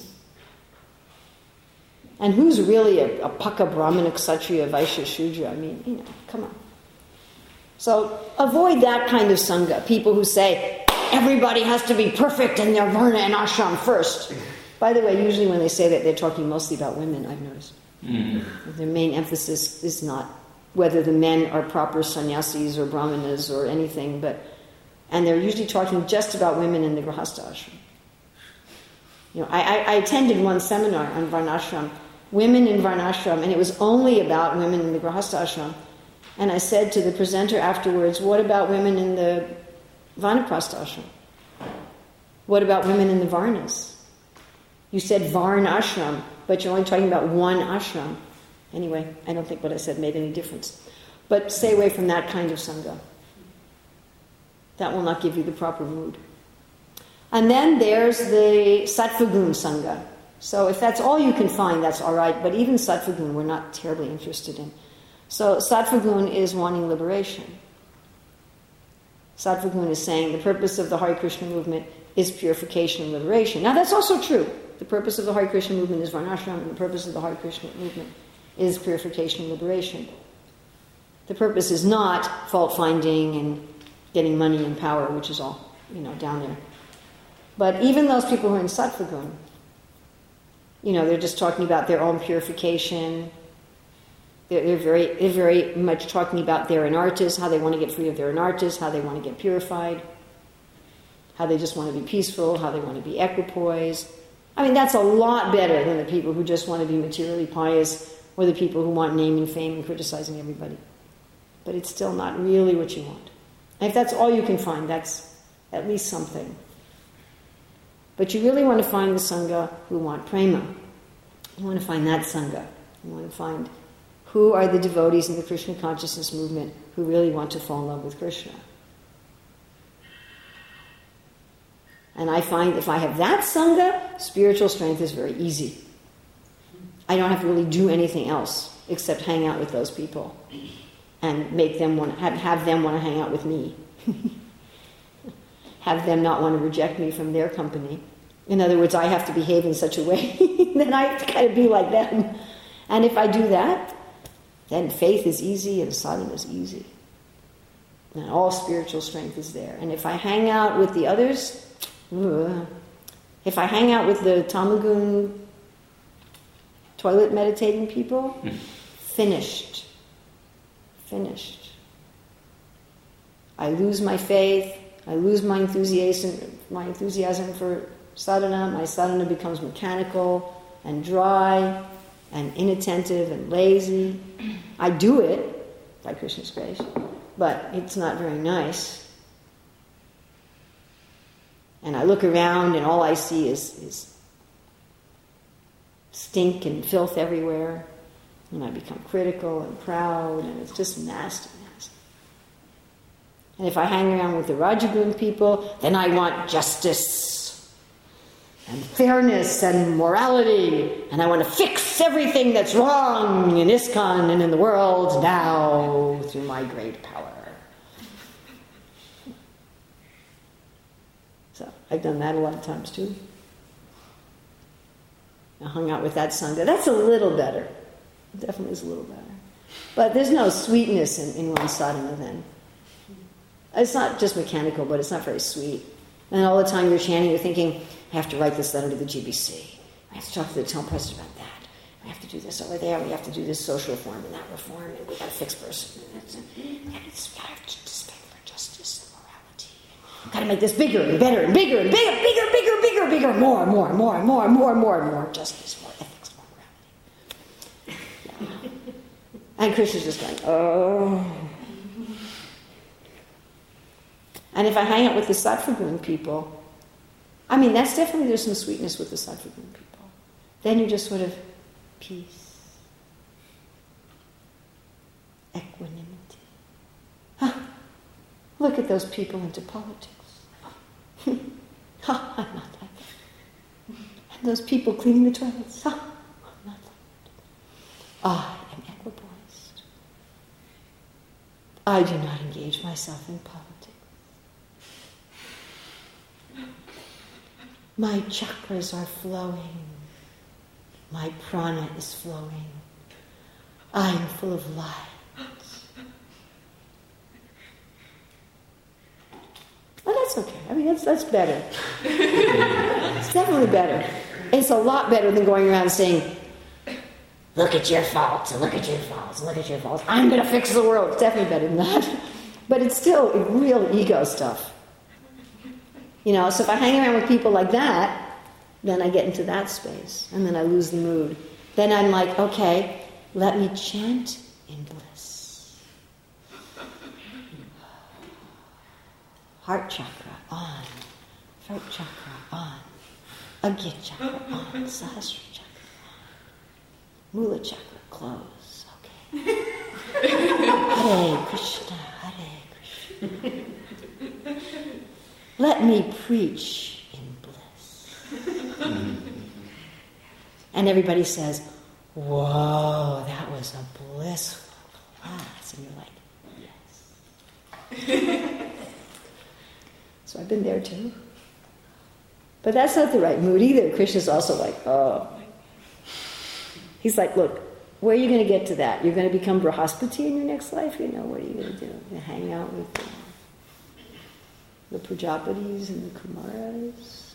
And who's really a paka, brahmana, kshatriya, vaishya, shudra? I mean, come on. So avoid that kind of sangha. People who say, everybody has to be perfect in their varna and ashram first. By the way, usually when they say that, they're talking mostly about women, I've noticed. Their main emphasis is not whether the men are proper sannyasis or brahmanas or anything, and they're usually talking just about women in the grahastha ashram. I attended one seminar on varnashram, women in varnashram, and it was only about women in the grahastha ashram. And I said to the presenter afterwards, what about women in the vanaprastha ashram? What about women in the varnas? You said varna ashram, but you're only talking about one ashram. Anyway, I don't think what I said made any difference. But stay away from that kind of sangha. That will not give you the proper mood. And then there's the sattva-gun sangha. So if that's all you can find, that's all right. But even sattva-gun we're not terribly interested in. So sattva-gun is wanting liberation. Sattva-gun is saying the purpose of the Hare Krishna movement is purification and liberation. Now that's also true. The purpose of the Hare Krishna movement is varnashram, and the purpose of the Hare Krishna movement is purification and liberation. The purpose is not fault-finding and getting money and power, which is all, down there. But even those people who are in sattva-gun, they're just talking about their own purification. They're very much talking about their anartas, how they want to get free of their anartas, how they want to get purified, how they just want to be peaceful, how they want to be equipoise. I mean, that's a lot better than the people who just want to be materially pious or the people who want name and fame and criticizing everybody. But it's still not really what you want. And if that's all you can find, that's at least something. But you really want to find the sangha who want prema. You want to find that sangha. You want to find who are the devotees in the Krishna consciousness movement who really want to fall in love with Krishna. And I find if I have that sangha, spiritual strength is very easy. I don't have to really do anything else except hang out with those people and make them have them want to hang out with me. Have them not want to reject me from their company. In other words, I have to behave in such a way that I have to kind of be like them. And if I do that, then faith is easy and sadhana is easy. And all spiritual strength is there. And if I hang out with the others, if I hang out with the tamagun toilet meditating people, finished. I lose my faith, I lose my enthusiasm for sadhana, my sadhana becomes mechanical and dry and inattentive and lazy. I do it, by Krishna's grace, but it's not very nice. And I look around and all I see is stink and filth everywhere. And I become critical and proud, and it's just nasty. And if I hang around with the Rajagun people, then I want justice and fairness and morality, and I want to fix everything that's wrong in ISKCON and in the world now through my great power. So I've done that a lot of times too. I hung out with that sangha. That's a little better. It definitely is a little better. But there's no sweetness in one sadhana then. It's not just mechanical, but it's not very sweet. And all the time you're chanting, you're thinking, I have to write this letter to the GBC. I have to talk to the town president about that. I have to do this over there. We have to do this social reform and that reform. And we've got a fixed person. And I have to stand for justice and morality. I've got to make this bigger and better and bigger and bigger, more justice, more ethics, more morality. Yeah. And Krishna's just going, oh. And if I hang out with the sattva-gun people, I mean, that's definitely, there's some sweetness with the sattva-gun people. Then you're just sort of peace, equanimity. Look at those people into politics. I'm not like that. And those people cleaning the toilets. I'm not like that. I am equipoised. I do not engage myself in politics. My chakras are flowing. My prana is flowing. I am full of light. Well, that's okay. I mean, that's better. It's definitely better. It's a lot better than going around saying, look at your faults, and look at your faults, and look at your faults. I'm going to fix the world. It's definitely better than that. But it's still real ego stuff. You know, so if I hang around with people like that, then I get into that space, and then I lose the mood. Then I'm like, okay, let me chant in bliss. Heart chakra on, throat chakra on, Agya chakra on, Sahasrara chakra on, Mula chakra close. Okay. Hare Krishna, Hare Krishna. Let me preach in bliss. And everybody says, whoa, that was a blissful class. And you're like, yes. So I've been there too. But that's not the right mood either. Krishna's also like, oh. He's like, look, where are you going to get to that? You're going to become Brahaspati in your next life? You know, what are you going to do? You're going to hang out with the Prajapatis and the Kumaras?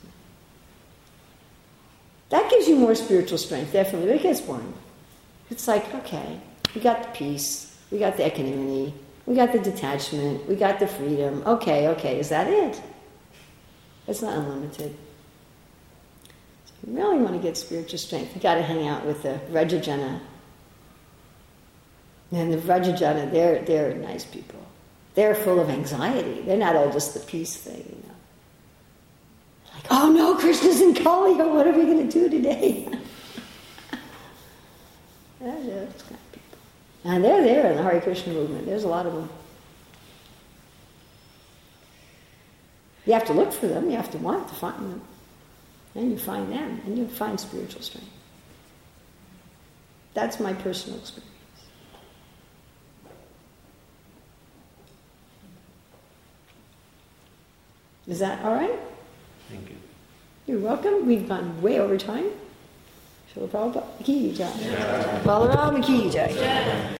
That gives you more spiritual strength, definitely. But it gets boring. It's like, okay, we got the peace, we got the equanimity, we got the detachment, we got the freedom. Okay, is that it? It's not unlimited. So if you really want to get spiritual strength, you got to hang out with the Vrajajana. And the Vrajajana, they're nice people. They're full of anxiety. They're not all just the peace thing, you know. Like, oh no, Krishna's in Kali, what are we going to do today? Those kind of people. And they're there in the Hare Krishna movement. There's a lot of them. You have to look for them. You have to want to find them. And you find them. And you find spiritual strength. That's my personal experience. Is that all right? Thank you. You're welcome. We've gone way over time. Srila Prabhupada ki jai. Balaram ki jai.